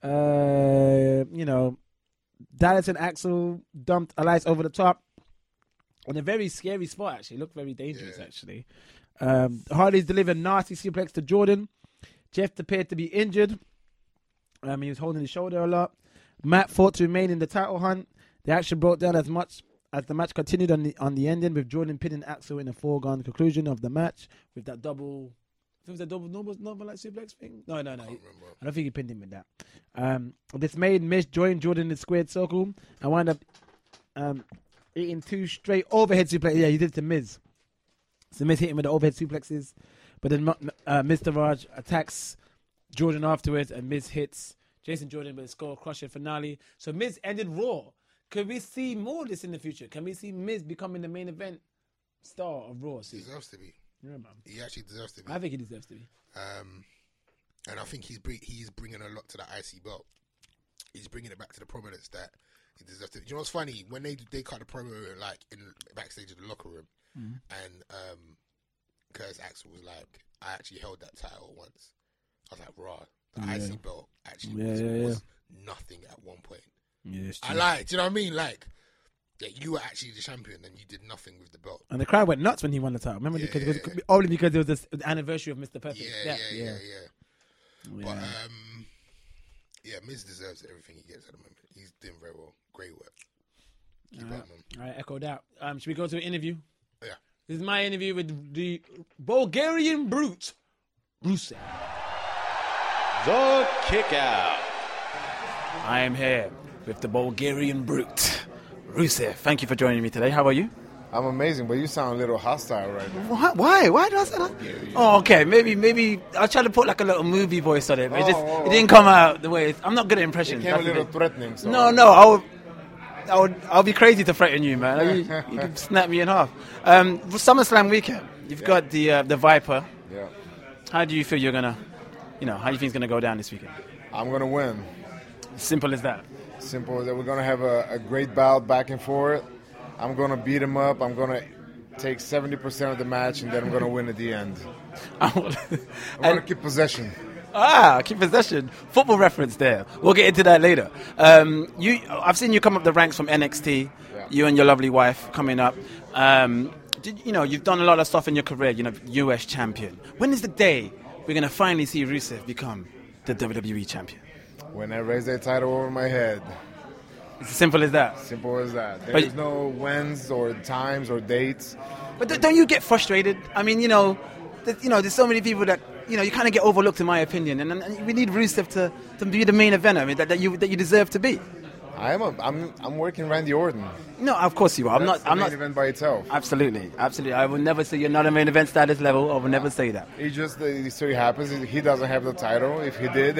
Dallas and Axel dumped Elias over the top on a very scary spot. Actually, looked very dangerous. Yeah. Actually. Hardy's delivered a nasty suplex to Jordan. Jeff appeared to be injured. He was holding his shoulder a lot. Matt fought to remain in the title hunt. The action broke down as much as the match continued on the ending, with Jordan pinning Axel in a foregone conclusion of the match with that double. It was a double normal like suplex thing. No. I don't think he pinned him with that. This made Miz join Jordan in the squared circle and wound up eating 2 straight overhead suplexes. Yeah, he did it to Miz. So Miz hit him with the overhead suplexes, but then Mr. Raj attacks Jordan afterwards, and Miz hits Jason Jordan with a skull-crushing finale. So Miz ended Raw. Could we see more of this in the future? Can we see Miz becoming the main event star of Raw? He deserves to be. Yeah, man. He actually deserves to be. I think he deserves to be. And I think he's bringing a lot to the IC belt. He's bringing it back to the prominence that he deserves to. You know what's funny? When they cut the promo like in backstage of the locker room, and Curtis Axel was like, "I actually held that title once." I was like, "Raw, the IC belt actually was nothing at one point." Yeah, I lied. Do you know what I mean? Like, yeah, you were actually the champion and you did nothing with the belt. And the crowd went nuts when he won the title. Remember, because it was the anniversary of Mr. Perfect. Yeah. But Yeah, Miz deserves everything he gets at the moment. He's doing very well. Great work. Keep up, man. All right, echo that. Should we go to an interview? Yeah. This is my interview with the Bulgarian brute, Rusev. The Kickout. I am here with the Bulgarian brute, Rusev. Thank you for joining me today. How are you? I'm amazing, but you sound a little hostile right now. What? Why? Why do I say that? Oh, okay. Maybe I'll try to put like a little movie voice on it, but it didn't come out the way I'm not good at impressions. It came a little threatening. So No. I'll be crazy to threaten you, man. You can snap me in half. SummerSlam weekend. You've got the Viper. Yeah. How do you feel you're gonna, how do you think it's gonna go down this weekend? I'm gonna win. Simple as that. Simple as that. We're gonna have a great bout back and forth. I'm gonna beat him up. I'm gonna take 70% of the match, and then I'm gonna win at the end. I'm gonna keep possession. Keep possession. Football reference there. We'll get into that later. I've seen you come up the ranks from NXT. Yeah. You and your lovely wife coming up. You've done a lot of stuff in your career. US champion. When is the day we're gonna finally see Rusev become the WWE champion? When I raise that title over my head. It's as simple as that. Simple as that. There's no whens or times or dates. But don't you get frustrated? I mean, there's so many people that you kind of get overlooked, in my opinion, and we need Rusev to be the main eventer. I mean, that you deserve to be. I'm working Randy Orton. No, of course you are. That's the main event by itself. Absolutely. I will never say you're not a main event status level. I will never say that. It just so it happens he doesn't have the title. If he did,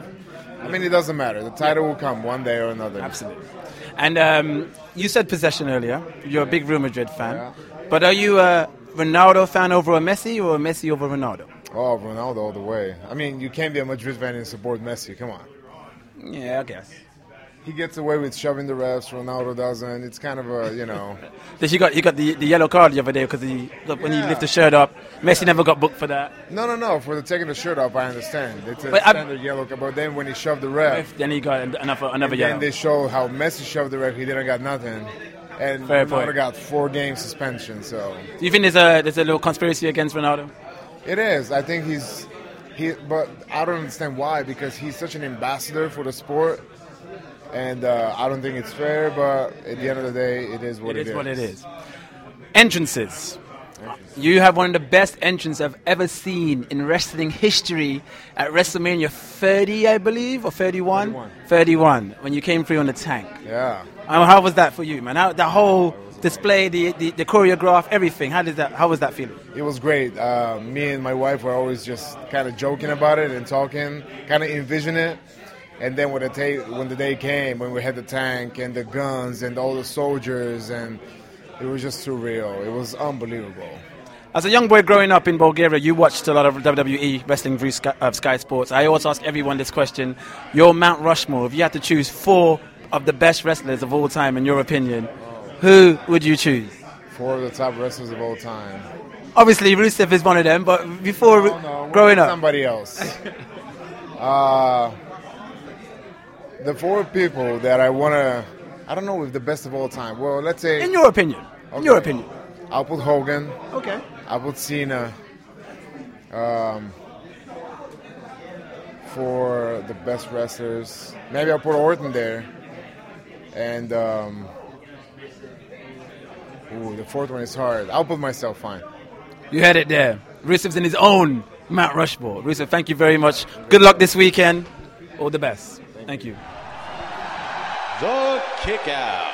it doesn't matter. The title will come one day or another. Absolutely. And you said possession earlier. You're a big Real Madrid fan. Yeah. But are you a Ronaldo fan over a Messi or a Messi over Ronaldo? Oh, Ronaldo all the way. I mean, you can't be a Madrid fan and support Messi. Come on. Yeah, I guess. He gets away with shoving the refs. Ronaldo doesn't. It's kind of He got the yellow card the other day because when he lifted the shirt up. Messi never got booked for that. No. For the taking the shirt off, I understand. It's a standard yellow card. But then when he shoved the ref, then he got another yellow. And they show how Messi shoved the ref. He didn't got nothing. And Fair Ronaldo point. got 4-game suspension. So do you think there's a little conspiracy against Ronaldo? It is. I think but I don't understand why, because he's such an ambassador for the sport. And I don't think it's fair, but at the end of the day, it is what it is. It is what it is. Entrances. You have one of the best entrances I've ever seen in wrestling history at WrestleMania 30, I believe, or 31? 31, when you came through on the tank. Yeah. How was that for you, man? The whole display, the choreograph, everything. How was that feeling? It was great. Me and my wife were always just kind of joking about it and talking, kind of envision it. And then when the day came, when we had the tank and the guns and all the soldiers, and it was just surreal. It was unbelievable. As a young boy growing up in Bulgaria, you watched a lot of WWE wrestling through Sky Sports. I always ask everyone this question. Your Mount Rushmore, if you had to choose 4 of the best wrestlers of all time, in your opinion, who would you choose? 4 of the top wrestlers of all time. Obviously, Rusev is one of them, but before growing up. Somebody else. The 4 people that I don't know if the best of all time. Well, let's say... In your opinion. Okay. In your opinion. I'll put Hogan. Okay. I'll put Cena. For the best wrestlers. Maybe I'll put Orton there. And... the 4th one is hard. I'll put myself fine. You had it there. Rusev's in his own Mount Rushmore. Rusev, thank you very much. Good luck this weekend. All the best. Thank you. The Kickout.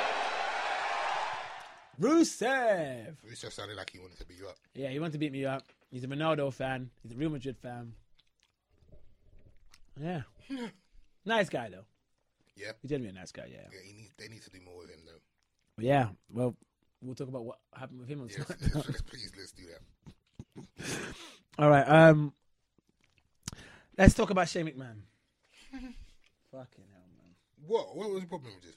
Rusev sounded like he wanted to beat you up. Yeah, he wanted to beat me up. He's a Ronaldo fan. He's a Real Madrid fan. Yeah. Nice guy, though. Yeah. He's genuinely a nice guy, yeah. They need to do more with him, though. Yeah. Well, we'll talk about what happened with him on SmackDown. Please, let's do that. All right. Let's talk about Shane McMahon. Fucking hell, man. What was the problem with this?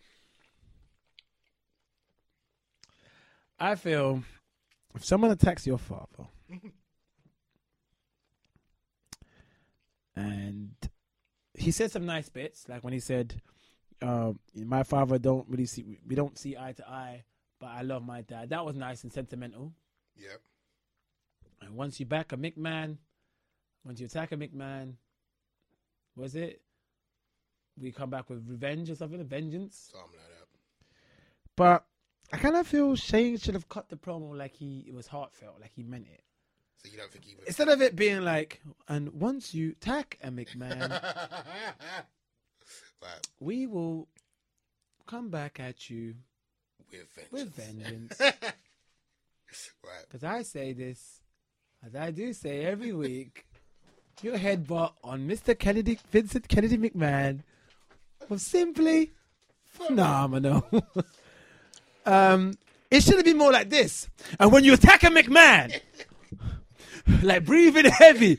I feel if someone attacks your father and he said some nice bits, like when he said, my father we don't see eye to eye, but I love my dad. That was nice and sentimental. Yep. And once you back a McMahon, once you attack a McMahon, was it? we come back with revenge or something, a vengeance. Something like that. But I kind of feel Shane should have cut the promo like it was heartfelt, like he meant it. So you don't think he would? Instead of it being like, and once you attack a McMahon, Right. we will come back at you With vengeance. with vengeance. Right. Because I say this, as I do say every week, your headbutt on Mr. Vincent Kennedy McMahon was simply phenomenal. It should have been more like this. And when you attack a McMahon, like breathing heavy.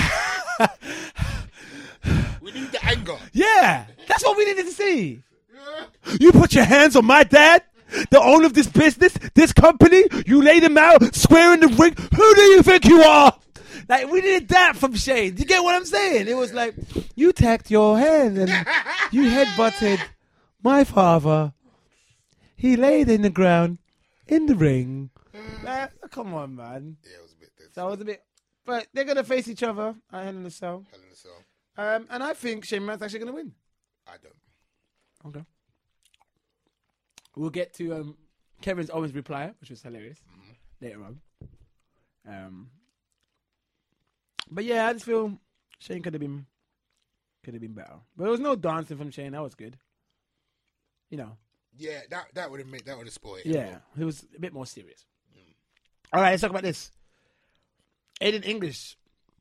We need the anger. Yeah, that's what we needed to see. You put your hands on my dad, the owner of this business, this company. You laid him out, square in the ring. Who do you think you are? Like, we needed that from Shane. You get what I'm saying? It was like, you tacked your hand and you headbutted my father. He laid in the ground, in the ring. Like, come on, man. Yeah, it was a bit. That was a bit. But they're going to face each other at Hell in a Cell. Hell in a Cell. And I think Shane McMahon's actually going to win. I don't. Okay. We'll get to Kevin Owens' reply, which was hilarious, later on. But yeah, I just feel Shane could have been better. But there was no dancing from Shane. That was good. You know. Yeah, that would have spoiled it. Yeah, it was a bit more serious. All right, let's talk about this. Aiden English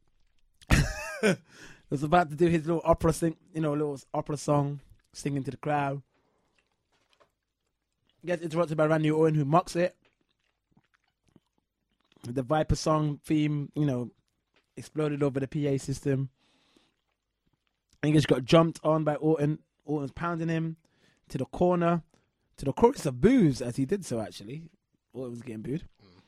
was about to do his little opera little opera song, singing to the crowd. Gets interrupted by Randy Orton, who mocks it. The Viper song theme, exploded over the PA system. English got jumped on by Orton. Orton's pounding him to the corner, to the chorus of boos as he did so, actually. Orton was getting booed.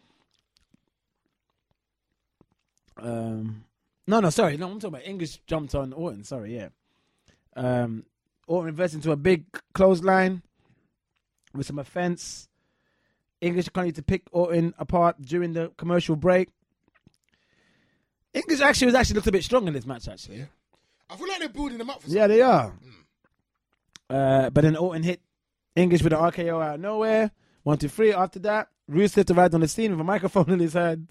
Sorry. I'm talking about English jumped on Orton. Sorry, yeah. Orton reversed into a big clothesline with some offense. English continued to pick Orton apart during the commercial break. English actually looked a bit strong in this match, actually. Yeah. I feel like they're building them up for something. Yeah, they are. But then Orton hit English with an RKO out of nowhere. 1, 2, 3. After that, Rusev arrived on the scene with a microphone in his hand.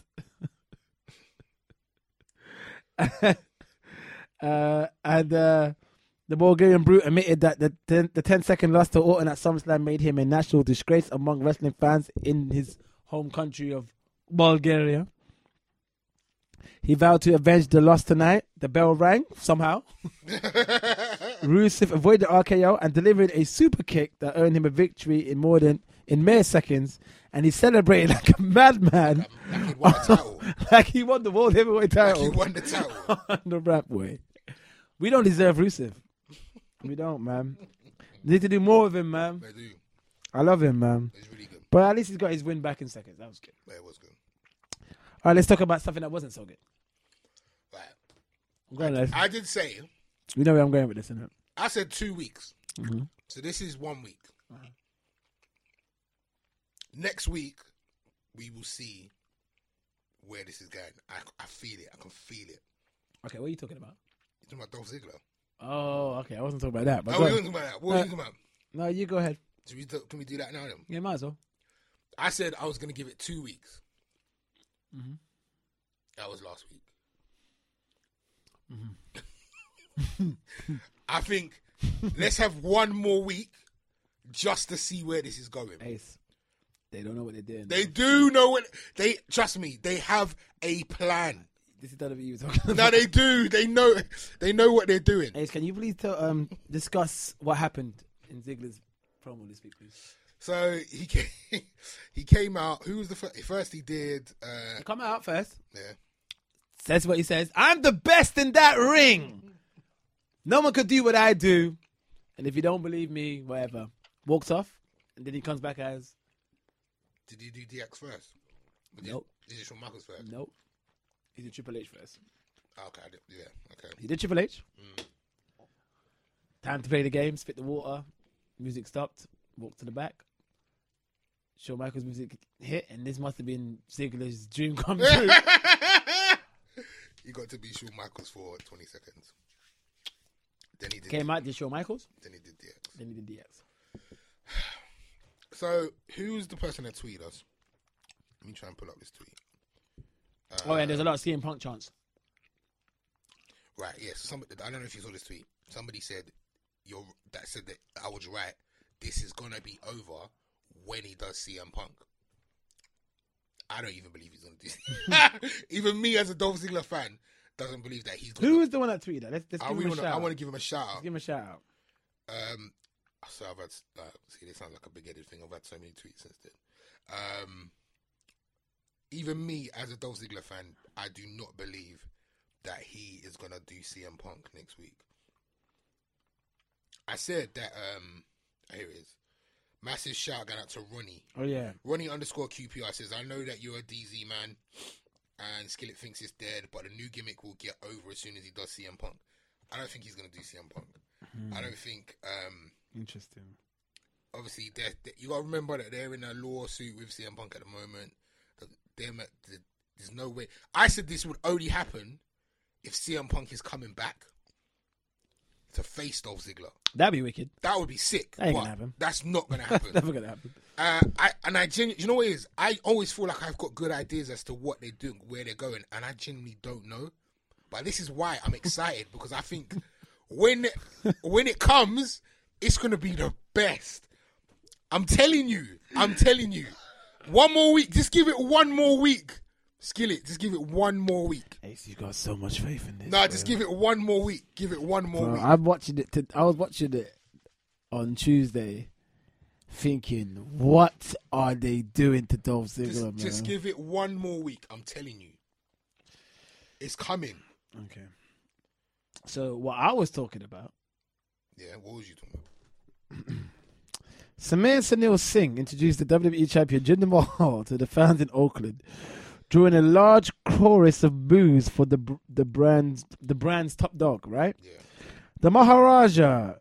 The Bulgarian Brute admitted that the 10-second loss to Orton at SummerSlam made him a national disgrace among wrestling fans in his home country of Bulgaria. He vowed to avenge the loss tonight. The bell rang somehow. Rusev avoided the RKO and delivered a super kick that earned him a victory in mere seconds. And he celebrated like a madman. Like he won the title. Like he won the World Heavyweight title. Like he won the title. On the rap way. We don't deserve Rusev. We don't, man. Need to do more with him, man. They do. I love him, man. He's really good. But at least he's got his win back in seconds. That was good. Yeah, it was good. All right, let's talk about something that wasn't so good. Right. Go on, Les. I did say, We know where I'm going with this, innit? I said 2 weeks. Mm-hmm. So this is 1 week. Next week, we will see where this is going. I feel it. I can feel it. Okay, what are you talking about? You're talking about Dolph Ziggler. Oh, okay. I wasn't talking about that. But Oh, go we on. weren't talking about that. What were you talking about? No, you go ahead. Can we do that now then? Yeah, might as well. I said I was going to give it 2 weeks. Mm-hmm. That was last week. Mm-hmm. I think let's have 1 more week just to see where this is going. Ace, they don't know what they're doing. They do know what they. Trust me, they have a plan. This is WWE you talking about. No, they do. They know what they're doing. Ace, can you please discuss what happened in Ziggler's promo this week, please? So he came out. Who was the first? He did. Come out first. Yeah. That's what he says. I'm the best in that ring. No one could do what I do. And if you don't believe me, whatever. Walks off. And then he comes back as... Did he do DX first? Nope. Did Shawn Michaels first? Nope. He did Triple H first. Okay. Okay. He did Triple H. Time to play the game. Spit the water. Music stopped. Walked to the back. Shawn Michaels' music hit. And this must have been Ziggler's dream come true. You got to be Shawn Michaels for 20 seconds. Then he did. Came out, did Shawn Michaels. Then he did DX. Then he did DX. So who's the person that tweeted us? Let me try and pull up this tweet. And there's a lot of CM Punk chants. Right, yes. I don't know if you saw this tweet. Somebody said that I was right. This is gonna be over when he does CM Punk. I don't even believe he's gonna do this. Even me as a Dolph Ziggler fan doesn't believe that he's gonna. Who was the one that tweeted that? Let's give him a shout out. I want to give him a shout out. Let's give him a shout out. So I've had see, this sounds like a big-headed thing. I've had so many tweets since then. Even me as a Dolph Ziggler fan, I do not believe that he is gonna do CM Punk next week. I said that. Here it is. Massive shout out to Ronnie. Oh yeah. Ronnie _QPR says, I know that you're a DZ man, and Skillet thinks it's dead, but the new gimmick will get over as soon as he does CM Punk. I don't think he's gonna do CM Punk. I don't think. Interesting. Obviously, you got to remember that they're in a lawsuit with CM Punk at the moment. There's no way. I said this would only happen if CM Punk is coming back to face Dolph Ziggler. That'd be wicked. That would be sick. That ain't gonna happen. That's not going to happen. Never gonna happen. You know what it is? I always feel like I've got good ideas as to what they're doing, where they're going, and I genuinely don't know. But this is why I'm excited, because I think when it comes, it's going to be the best. I'm telling you. One more week. Just give it one more week. Skillet, just give it one more week. Ace, you've got so much faith in this. Nah, just give it one more week. Give it one more week. I was watching it on Tuesday, thinking, what are they doing to Dolph Ziggler, man? Just give it one more week. I'm telling you. It's coming. Okay. So, what I was talking about. Yeah, what was you talking about? Samir Sunil Singh introduced the WWE champion Jinder Mahal to the fans in Oakland, drawing a large chorus of boos for the brand's top dog, right? Yeah. The Maharaja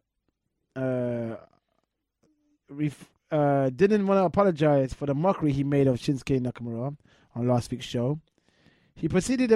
didn't want to apologize for the mockery he made of Shinsuke Nakamura on last week's show. He proceeded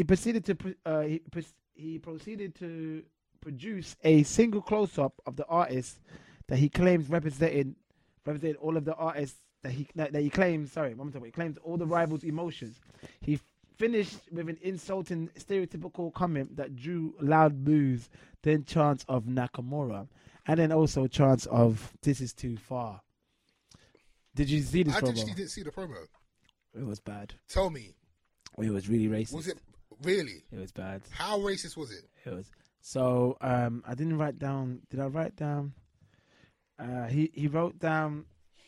to produce a single close-up of the artist that he claims represented all of the artists he claims all the rivals' emotions. He finished with an insulting, stereotypical comment that drew loud boos, then chants of Nakamura, and then also chants of "This is too far." Did you see this promo? I actually didn't see the promo. It was bad. Tell me. It was really racist. Was it really? It was bad. How racist was it? It was. So I didn't write down. Did I write down? He wrote down.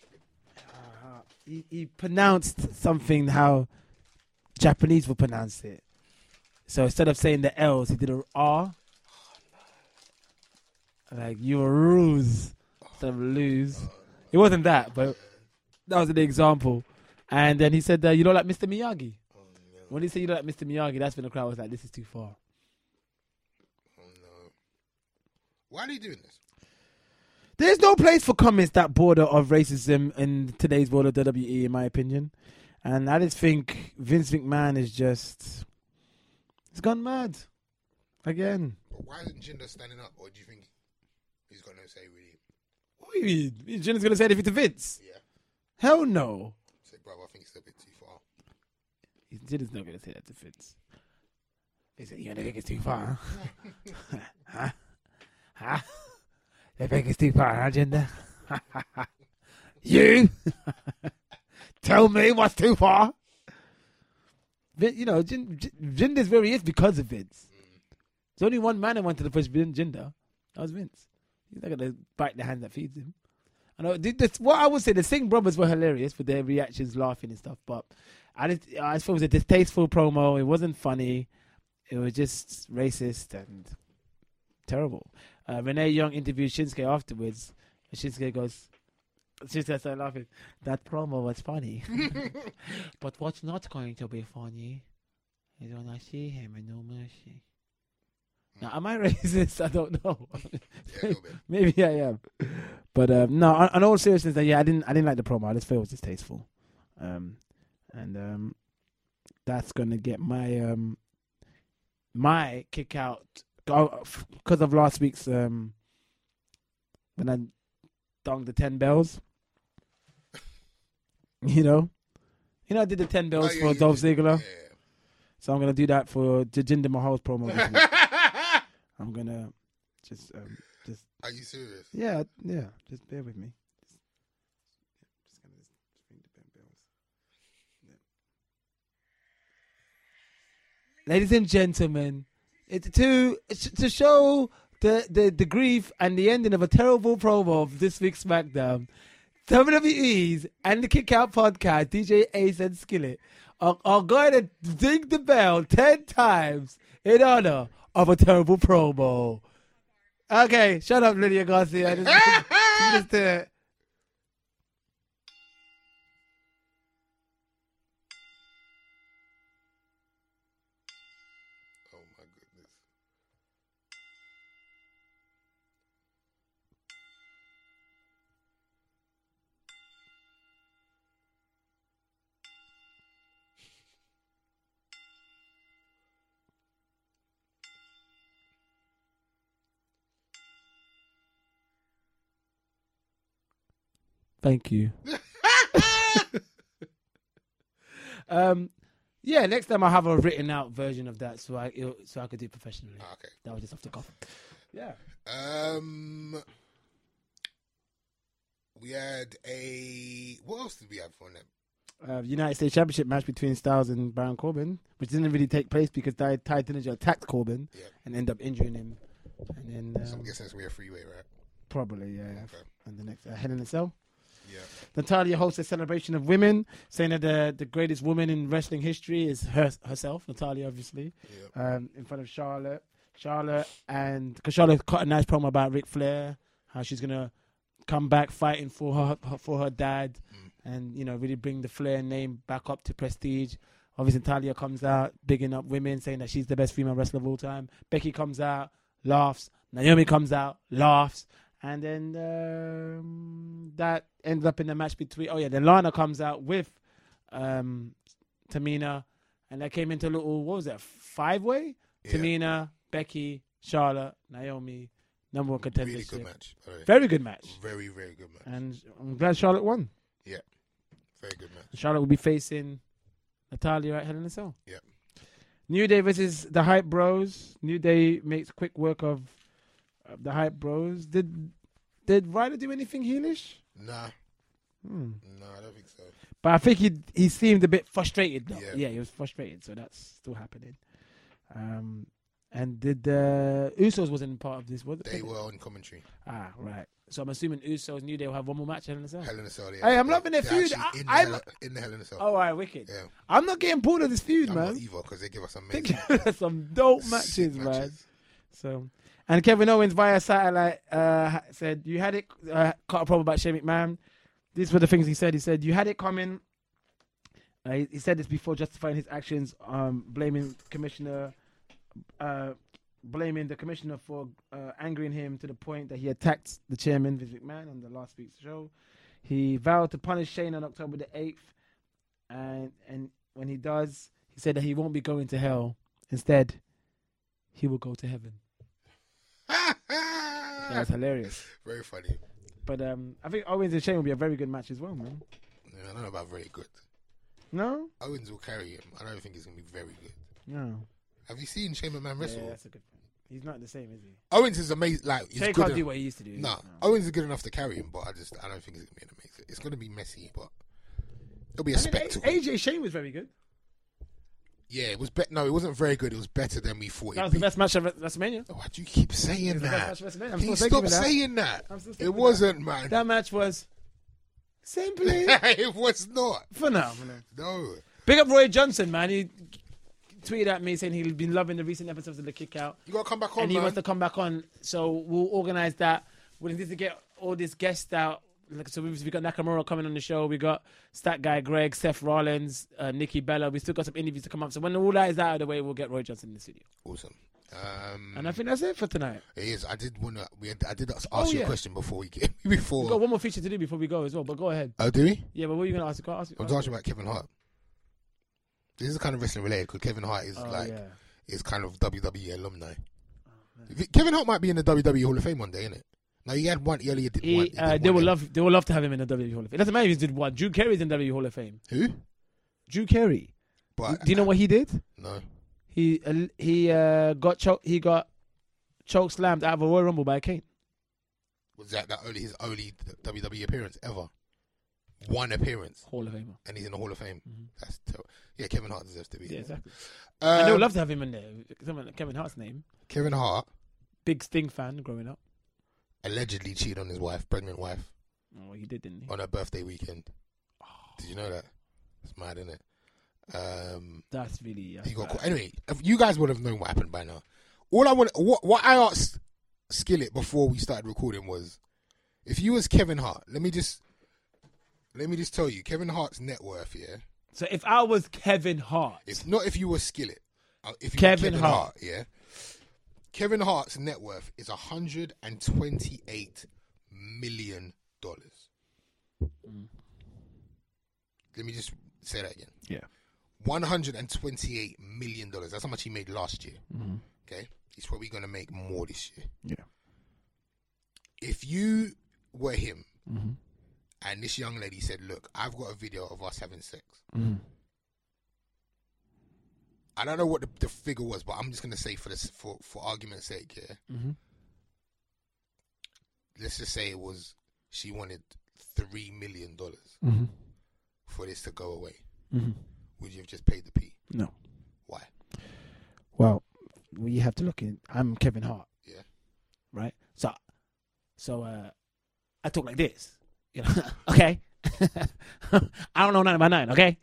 He pronounced something how Japanese would pronounce it. So instead of saying the L's, he did a R. Like, you a ruse instead of lose. It wasn't that, but that was an example. And then he said, you don't like Mr. Miyagi. When he said you don't like Mr. Miyagi, that's when the crowd was like, this is too far. Oh, no. Why are they doing this? There's no place for comments that border of racism in today's world of WWE, in my opinion. And I just think Vince McMahon is just... He's gone mad. Again. But why isn't Jinder standing up? Or do you think he's going to say really... What do you mean? Jinder's going to say anything to Vince? Yeah. Hell no. Say, brother, I think it's a bit too far. Jinder's not going to say that to Vince. He said, you don't think it's too far, huh? Huh? Huh? You think it's too far, huh, Jinder? You? Tell me what's too far? You know, Jinder's where he is because of Vince. There's only one man that wanted to push Jinder. That was Vince. He's not going to bite the hand that feeds him. I know. What I would say, the Singh brothers were hilarious with their reactions, laughing and stuff, but I thought it was a distasteful promo. It wasn't funny. It was just racist and terrible. Renee Young interviewed Shinsuke afterwards. And Shinsuke started laughing. That promo was funny. But what's not going to be funny is when I see him in No Mercy. Now, am I racist? I don't know. Yeah, a little bit. Maybe I am. But no, on all seriousness, I didn't like the promo. I just felt it was distasteful. And that's gonna get my my kick out because of last week's when I donged the 10 bells. You know, I did the 10 bells for Dolph Ziggler. Yeah. So I'm gonna do that for Jinder Mahal's promo this week. I'm gonna just. Are you serious? Yeah. Just bear with me. Just gonna ring the 10 bells. Yeah. Ladies and gentlemen, it's to show the grief and the ending of a terrible promo of this week's SmackDown. WWE's and the Kick Out podcast, DJ Ace and Skillet, are going to ding the bell 10 times in honor of a terrible promo. Okay, shut up, Lydia Garcia. Just do it. Oh my goodness. Thank you. Yeah, next time I'll have a written out version of that so I could do it professionally. Okay. That was just off the cuff. Yeah. We had what else did we have for them? United States Championship match between Styles and Baron Corbin, which didn't really take place because Ty Dillinger attacked Corbin and ended up injuring him. And then So I'm guessing it's a freeway, right? probably, yeah. Okay. And the next Hell in a Cell. Yeah. Natalya hosts a celebration of women, saying that the greatest woman in wrestling history is herself, Natalya, obviously, in front of Charlotte. And because Charlotte cut a nice promo about Ric Flair, how she's gonna come back fighting for her dad, and really bring the Flair name back up to prestige. Obviously, Natalya comes out bigging up women, saying that she's the best female wrestler of all time. Becky comes out, laughs. Naomi comes out, laughs. And then that ends up in the match between... Oh, yeah, then Lana comes out with Tamina. And that came into a little... What was that? 5-way? Yeah. Tamina, Becky, Charlotte, Naomi. Number one contender. Really good match. Very good match. Very, very good match. And I'm glad Charlotte won. Yeah. Very good match. Charlotte will be facing Natalya at Hell in a Cell. Yeah. New Day versus the Hype Bros. New Day makes quick work of the Hype Bros. Did Ryder do anything heelish? Nah. No, I don't think so. But I think he seemed a bit frustrated though. Yeah, he was frustrated, so that's still happening. And did the Usos wasn't part of this, was it? They were on commentary. Ah, right. So I'm assuming Usos New Day will have one more match Hell in a Cell. Hell in a Cell, yeah. Hey, I'm loving their feud. In the Hell in a Cell. Oh, all right, wicked. Yeah. I'm not getting bored of this feud, I'm man. not either, because they give us They amazing give us some dope matches, man. So, and Kevin Owens via satellite said, "You had it." Cut a promo about Shane McMahon. These were the things he said. He said, "You had it coming." He said this before justifying his actions, blaming the commissioner for angering him to the point that he attacked the chairman, Vince McMahon, on the last week's show. He vowed to punish Shane on October the 8th, and when he does, he said that he won't be going to hell. Instead, he will go to heaven. That's hilarious. Very funny. But I think Owens and Shane will be a very good match as well, man. Yeah, I don't know about very good. No? Owens will carry him. I don't think he's going to be very good. No. Have you seen Shane McMahon wrestle? Yeah, that's a good point. He's not the same, is he? Owens is amazing. Like, he's Shane good can't do what he used to do. No, Owens is good enough to carry him, but I don't think he's going to be amazing. It's going to be messy, but it'll be a spectacle. AJ Shane was very good. Yeah, it was no, it wasn't very good. It was better than we thought. That was the best match of WrestleMania. Why do you keep saying that? Can you still stop saying that? It wasn't, man. That match was simply it was not phenomenal. No. Big up Roy Johnson, man. He tweeted at me saying he'd been loving the recent episodes of The Kick Out. You got to come back on, and he man. wants to come back on. So we'll organise that. We need to get all these guests out. So we got Nakamura coming on the show. We got Stat Guy Greg, Seth Rollins, Nikki Bella. We still got some interviews to come up. So when all that is out of the way, we'll get Roy Johnson in the studio. Awesome. And I think that's it for tonight. It is. I did ask you a question before we get before. We've got one more feature to do before we go as well. But go ahead. Oh, do we? Yeah, but what are you going to ask? I'm talking about Kevin Hart. This is kind of wrestling related because Kevin Hart is is kind of WWE alumni. Kevin Hart might be in the WWE Hall of Fame one day, innit? No, he had one. He only did one. They will love to have him in the WWE Hall of Fame. It doesn't matter if he did one. Drew Carey's in the WWE Hall of Fame. Who? Drew Carey. But Do you know what he did? no. He got choke slammed out of a Royal Rumble by Kane. Was that his only WWE appearance ever? One appearance, Hall of Famer. and he's in the Hall of Fame. That's yeah. Kevin Hart deserves to be. Yeah, there. exactly. And they would love to have him in there. Kevin Hart's name. Kevin Hart Big Sting fan growing up. allegedly cheated on his wife, pregnant wife, Oh, he did, didn't he? on her birthday weekend. Did you know that? It's mad, isn't it? That's really. He got caught. Anyway, you guys would have known what happened by now. All I want, what I asked Skillet before we started recording was, if you was Kevin Hart, let me just tell you, Kevin Hart's net worth, yeah. So if I was Kevin Hart, If not, if you were Skillet, if you Kevin were Kevin Hart. Hart, yeah. Kevin Hart's net worth is $128 million. Let me just say that again. yeah, $128 million. That's how much he made last year. Okay, he's probably going to make more this year. yeah, If you were him, and this young lady said, "Look, I've got a video of us having sex." I don't know what the figure was, but I'm just going to say for argument's sake, yeah. Let's just say she wanted $3 million for this to go away. Would you have just paid the P? no. Why? Well, you have to look in. I'm Kevin Hart. Yeah. Right. So I talk like this. You know. Okay. I don't know nothing about nothing. Okay.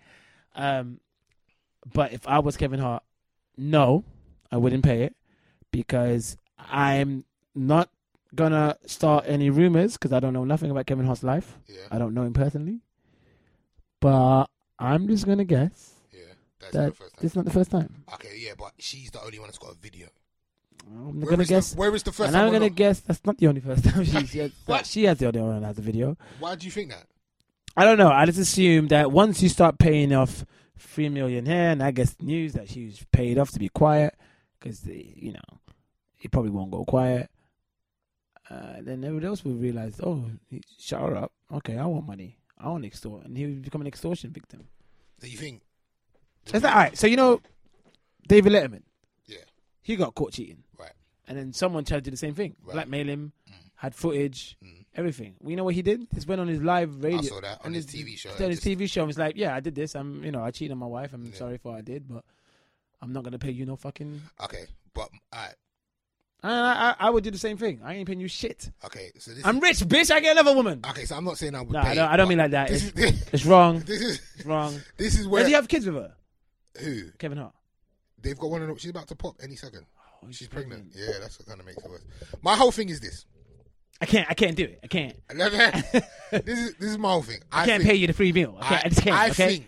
But if I was Kevin Hart, no, I wouldn't pay it because I'm not gonna start any rumors because I don't know nothing about Kevin Hart's life. Yeah. I don't know him personally, but I'm just gonna guess Yeah. That's that the first time. this is not the first time. Okay, yeah, but she's the only one that's got a video. I'm gonna guess. Where is the first And time? I'm gonna or not? guess that's not the only first time What? she has the only one that has a video. Why do you think that? I don't know. I just assume that once you start paying off $3 million here, and I guess news that she was paid off to be quiet, because it probably won't go quiet. Then everybody else will realize, oh, he shut her up. Okay, I want money. I want to extort, and he would become an extortion victim. Do you think? Is that all right? So David Letterman. Yeah. He got caught cheating, Right. and then someone tried to do the same thing, Right. blackmail him, had footage. Everything. We know what he did. He went on his live radio. I saw that on his TV show. On his TV show, and was like, "Yeah, I did this. I cheated on my wife. I'm sorry for what I did, but I'm not gonna pay you no fucking." Okay, but I would do the same thing. I ain't paying you shit. okay, so this. I'm rich, bitch. I get another woman. Okay, so I'm not saying I would No, pay. I don't mean like that. This It's wrong. It's wrong. This is where. Does he have kids with her? Who? Kevin Hart. They've got one. She's about to pop any second. Oh, She's pregnant. Yeah, that's what kind of makes it worse. My whole thing is this. I can't do it. I can't. This is my whole thing. I can't pay you the free meal. I just can't. Okay?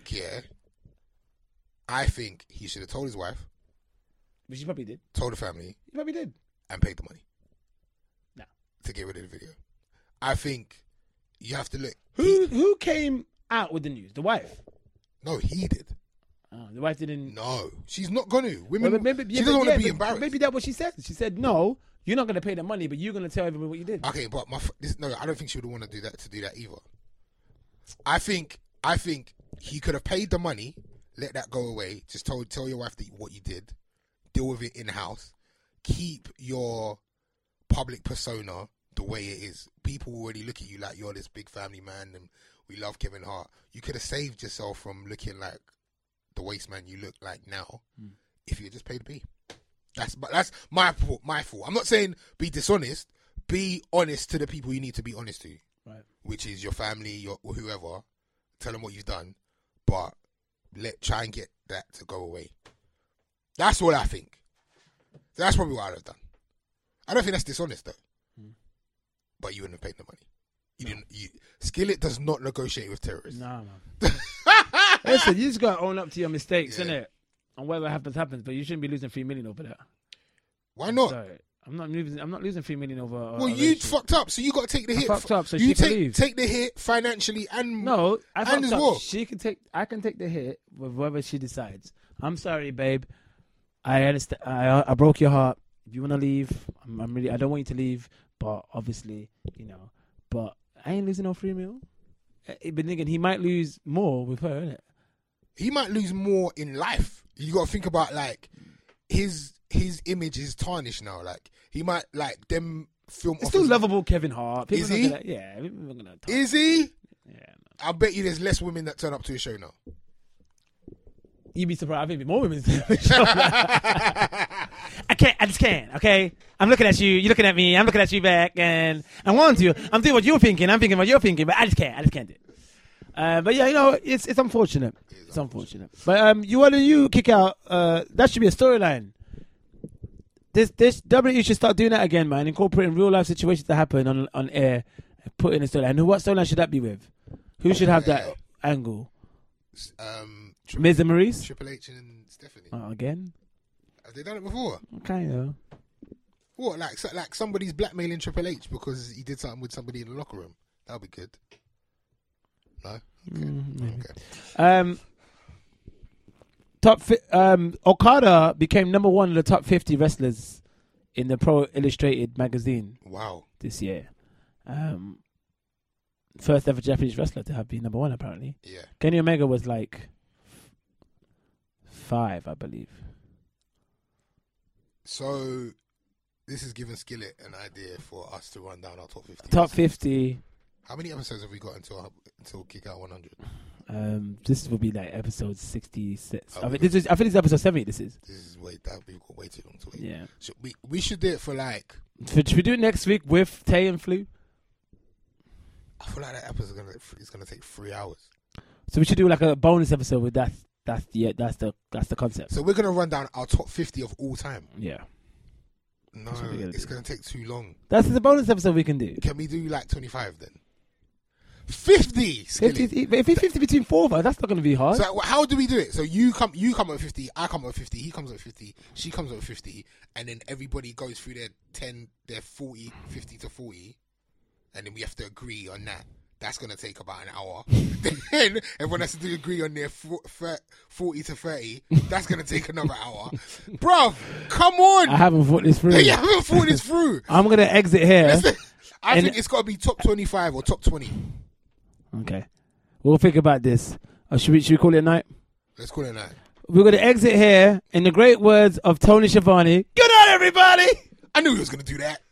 I think he should have told his wife, Which he probably did. told the family, He probably did. and paid the money. No. To get rid of the video. I think you have to look. Who came out with the news? The wife. No, he did. Oh, the wife didn't. No, she's not going to. Women. Well, maybe, she doesn't want to be embarrassed. Maybe that's what she said. She said, "No, you're not going to pay the money, but you're going to tell everyone what you did." Okay, but no, I don't think she would want to do that either. I think he could have paid the money, let that go away. Just tell your wife what you did, deal with it in house, keep your public persona the way it is. People already look at you like you're this big family man, and we love Kevin Hart. You could have saved yourself from looking like the waste man you look like now if you just paid the P. That's my fault. I'm not saying be dishonest. Be honest to the people you need to be honest to, Right. which is your family, or whoever. Tell them what you've done, but try and get that to go away. That's what I think. That's probably what I'd have done. I don't think that's dishonest though. But you wouldn't have paid the money. You didn't. Skillet does not negotiate with terrorists. Nah, man. Listen, you just got to own up to your mistakes, Yeah. innit? And whatever happens, but you shouldn't be losing $3 million over that. Why not? Sorry. I'm not losing $3 million over. Well, you fucked up, so you got to take the hit. fucked up, so you she can leave. take the hit financially and No, I and fucked as up. well. I can take the hit with whatever she decides. I'm sorry, babe. I understand. I broke your heart. if you want to leave, I don't want you to leave, but obviously, but I ain't losing no free meal. But thinking he might lose more with her, innit? He might lose more in life. You got to think about like his image is tarnished now. Like he might like them film. It's still lovable, Kevin Hart. People is he? Yeah. Is he? Yeah. I bet you there's less women that turn up to his show now. You'd be surprised. I think more women. I just can't. Okay, I'm looking at you. You're looking at me. I'm looking at you back, and I want to. I'm doing what you're thinking. I'm thinking what you're thinking, but I just can't do it. But yeah, it's unfortunate. It's unfortunate. But you kick out? That should be a storyline. This WWE should start doing that again, man. Incorporating real life situations that happen on air, put in a storyline. And what storyline should that be with? Who should have that angle? Miz and Maurice? Triple H and Stephanie. Again? Have they done it before? Kind of. What, like somebody's blackmailing Triple H because he did something with somebody in the locker room? That would be good. No? Okay. Okada became number 1 of the top 50 wrestlers in the Pro Illustrated magazine. Wow. This year. First ever Japanese wrestler to have been number 1, apparently. Yeah. Kenny Omega was like 5, I believe. So, this is giving Skillet an idea for us to run down our top 50. Top 50. How many episodes have we got until Kick Out 100? This will be like episode 66. I think this is episode 70. This is We've got way too long to wait. Yeah. So we should do it for like. Should we do it next week with Tay and Flu? I feel like that episode is gonna take 3 hours. So we should do like a bonus episode with that. That's the concept. So we're gonna run down our top 50 of all time. Yeah. No, it's gonna take too long. That's the bonus episode we can do. Can we do like 25 then? 50. 50 if it's 50 between 4 of us, that's not gonna be hard. So how do we do it? So you come up with 50, I come up with 50, he comes up with 50, she comes up with 50, and then everybody goes through their 40, 50 to 40, and then we have to agree on that. That's going to take about an hour. Then everyone has to agree on their 40 to 30. That's going to take another hour. Bruv, come on. I haven't thought this through. You haven't thought this through. I'm going to exit here. I think it's got to be top 25 or top 20. Okay. We'll think about this. Should we call it a night? Let's call it a night. We're going to exit here in the great words of Tony Schiavone. Good night, everybody. I knew he was going to do that.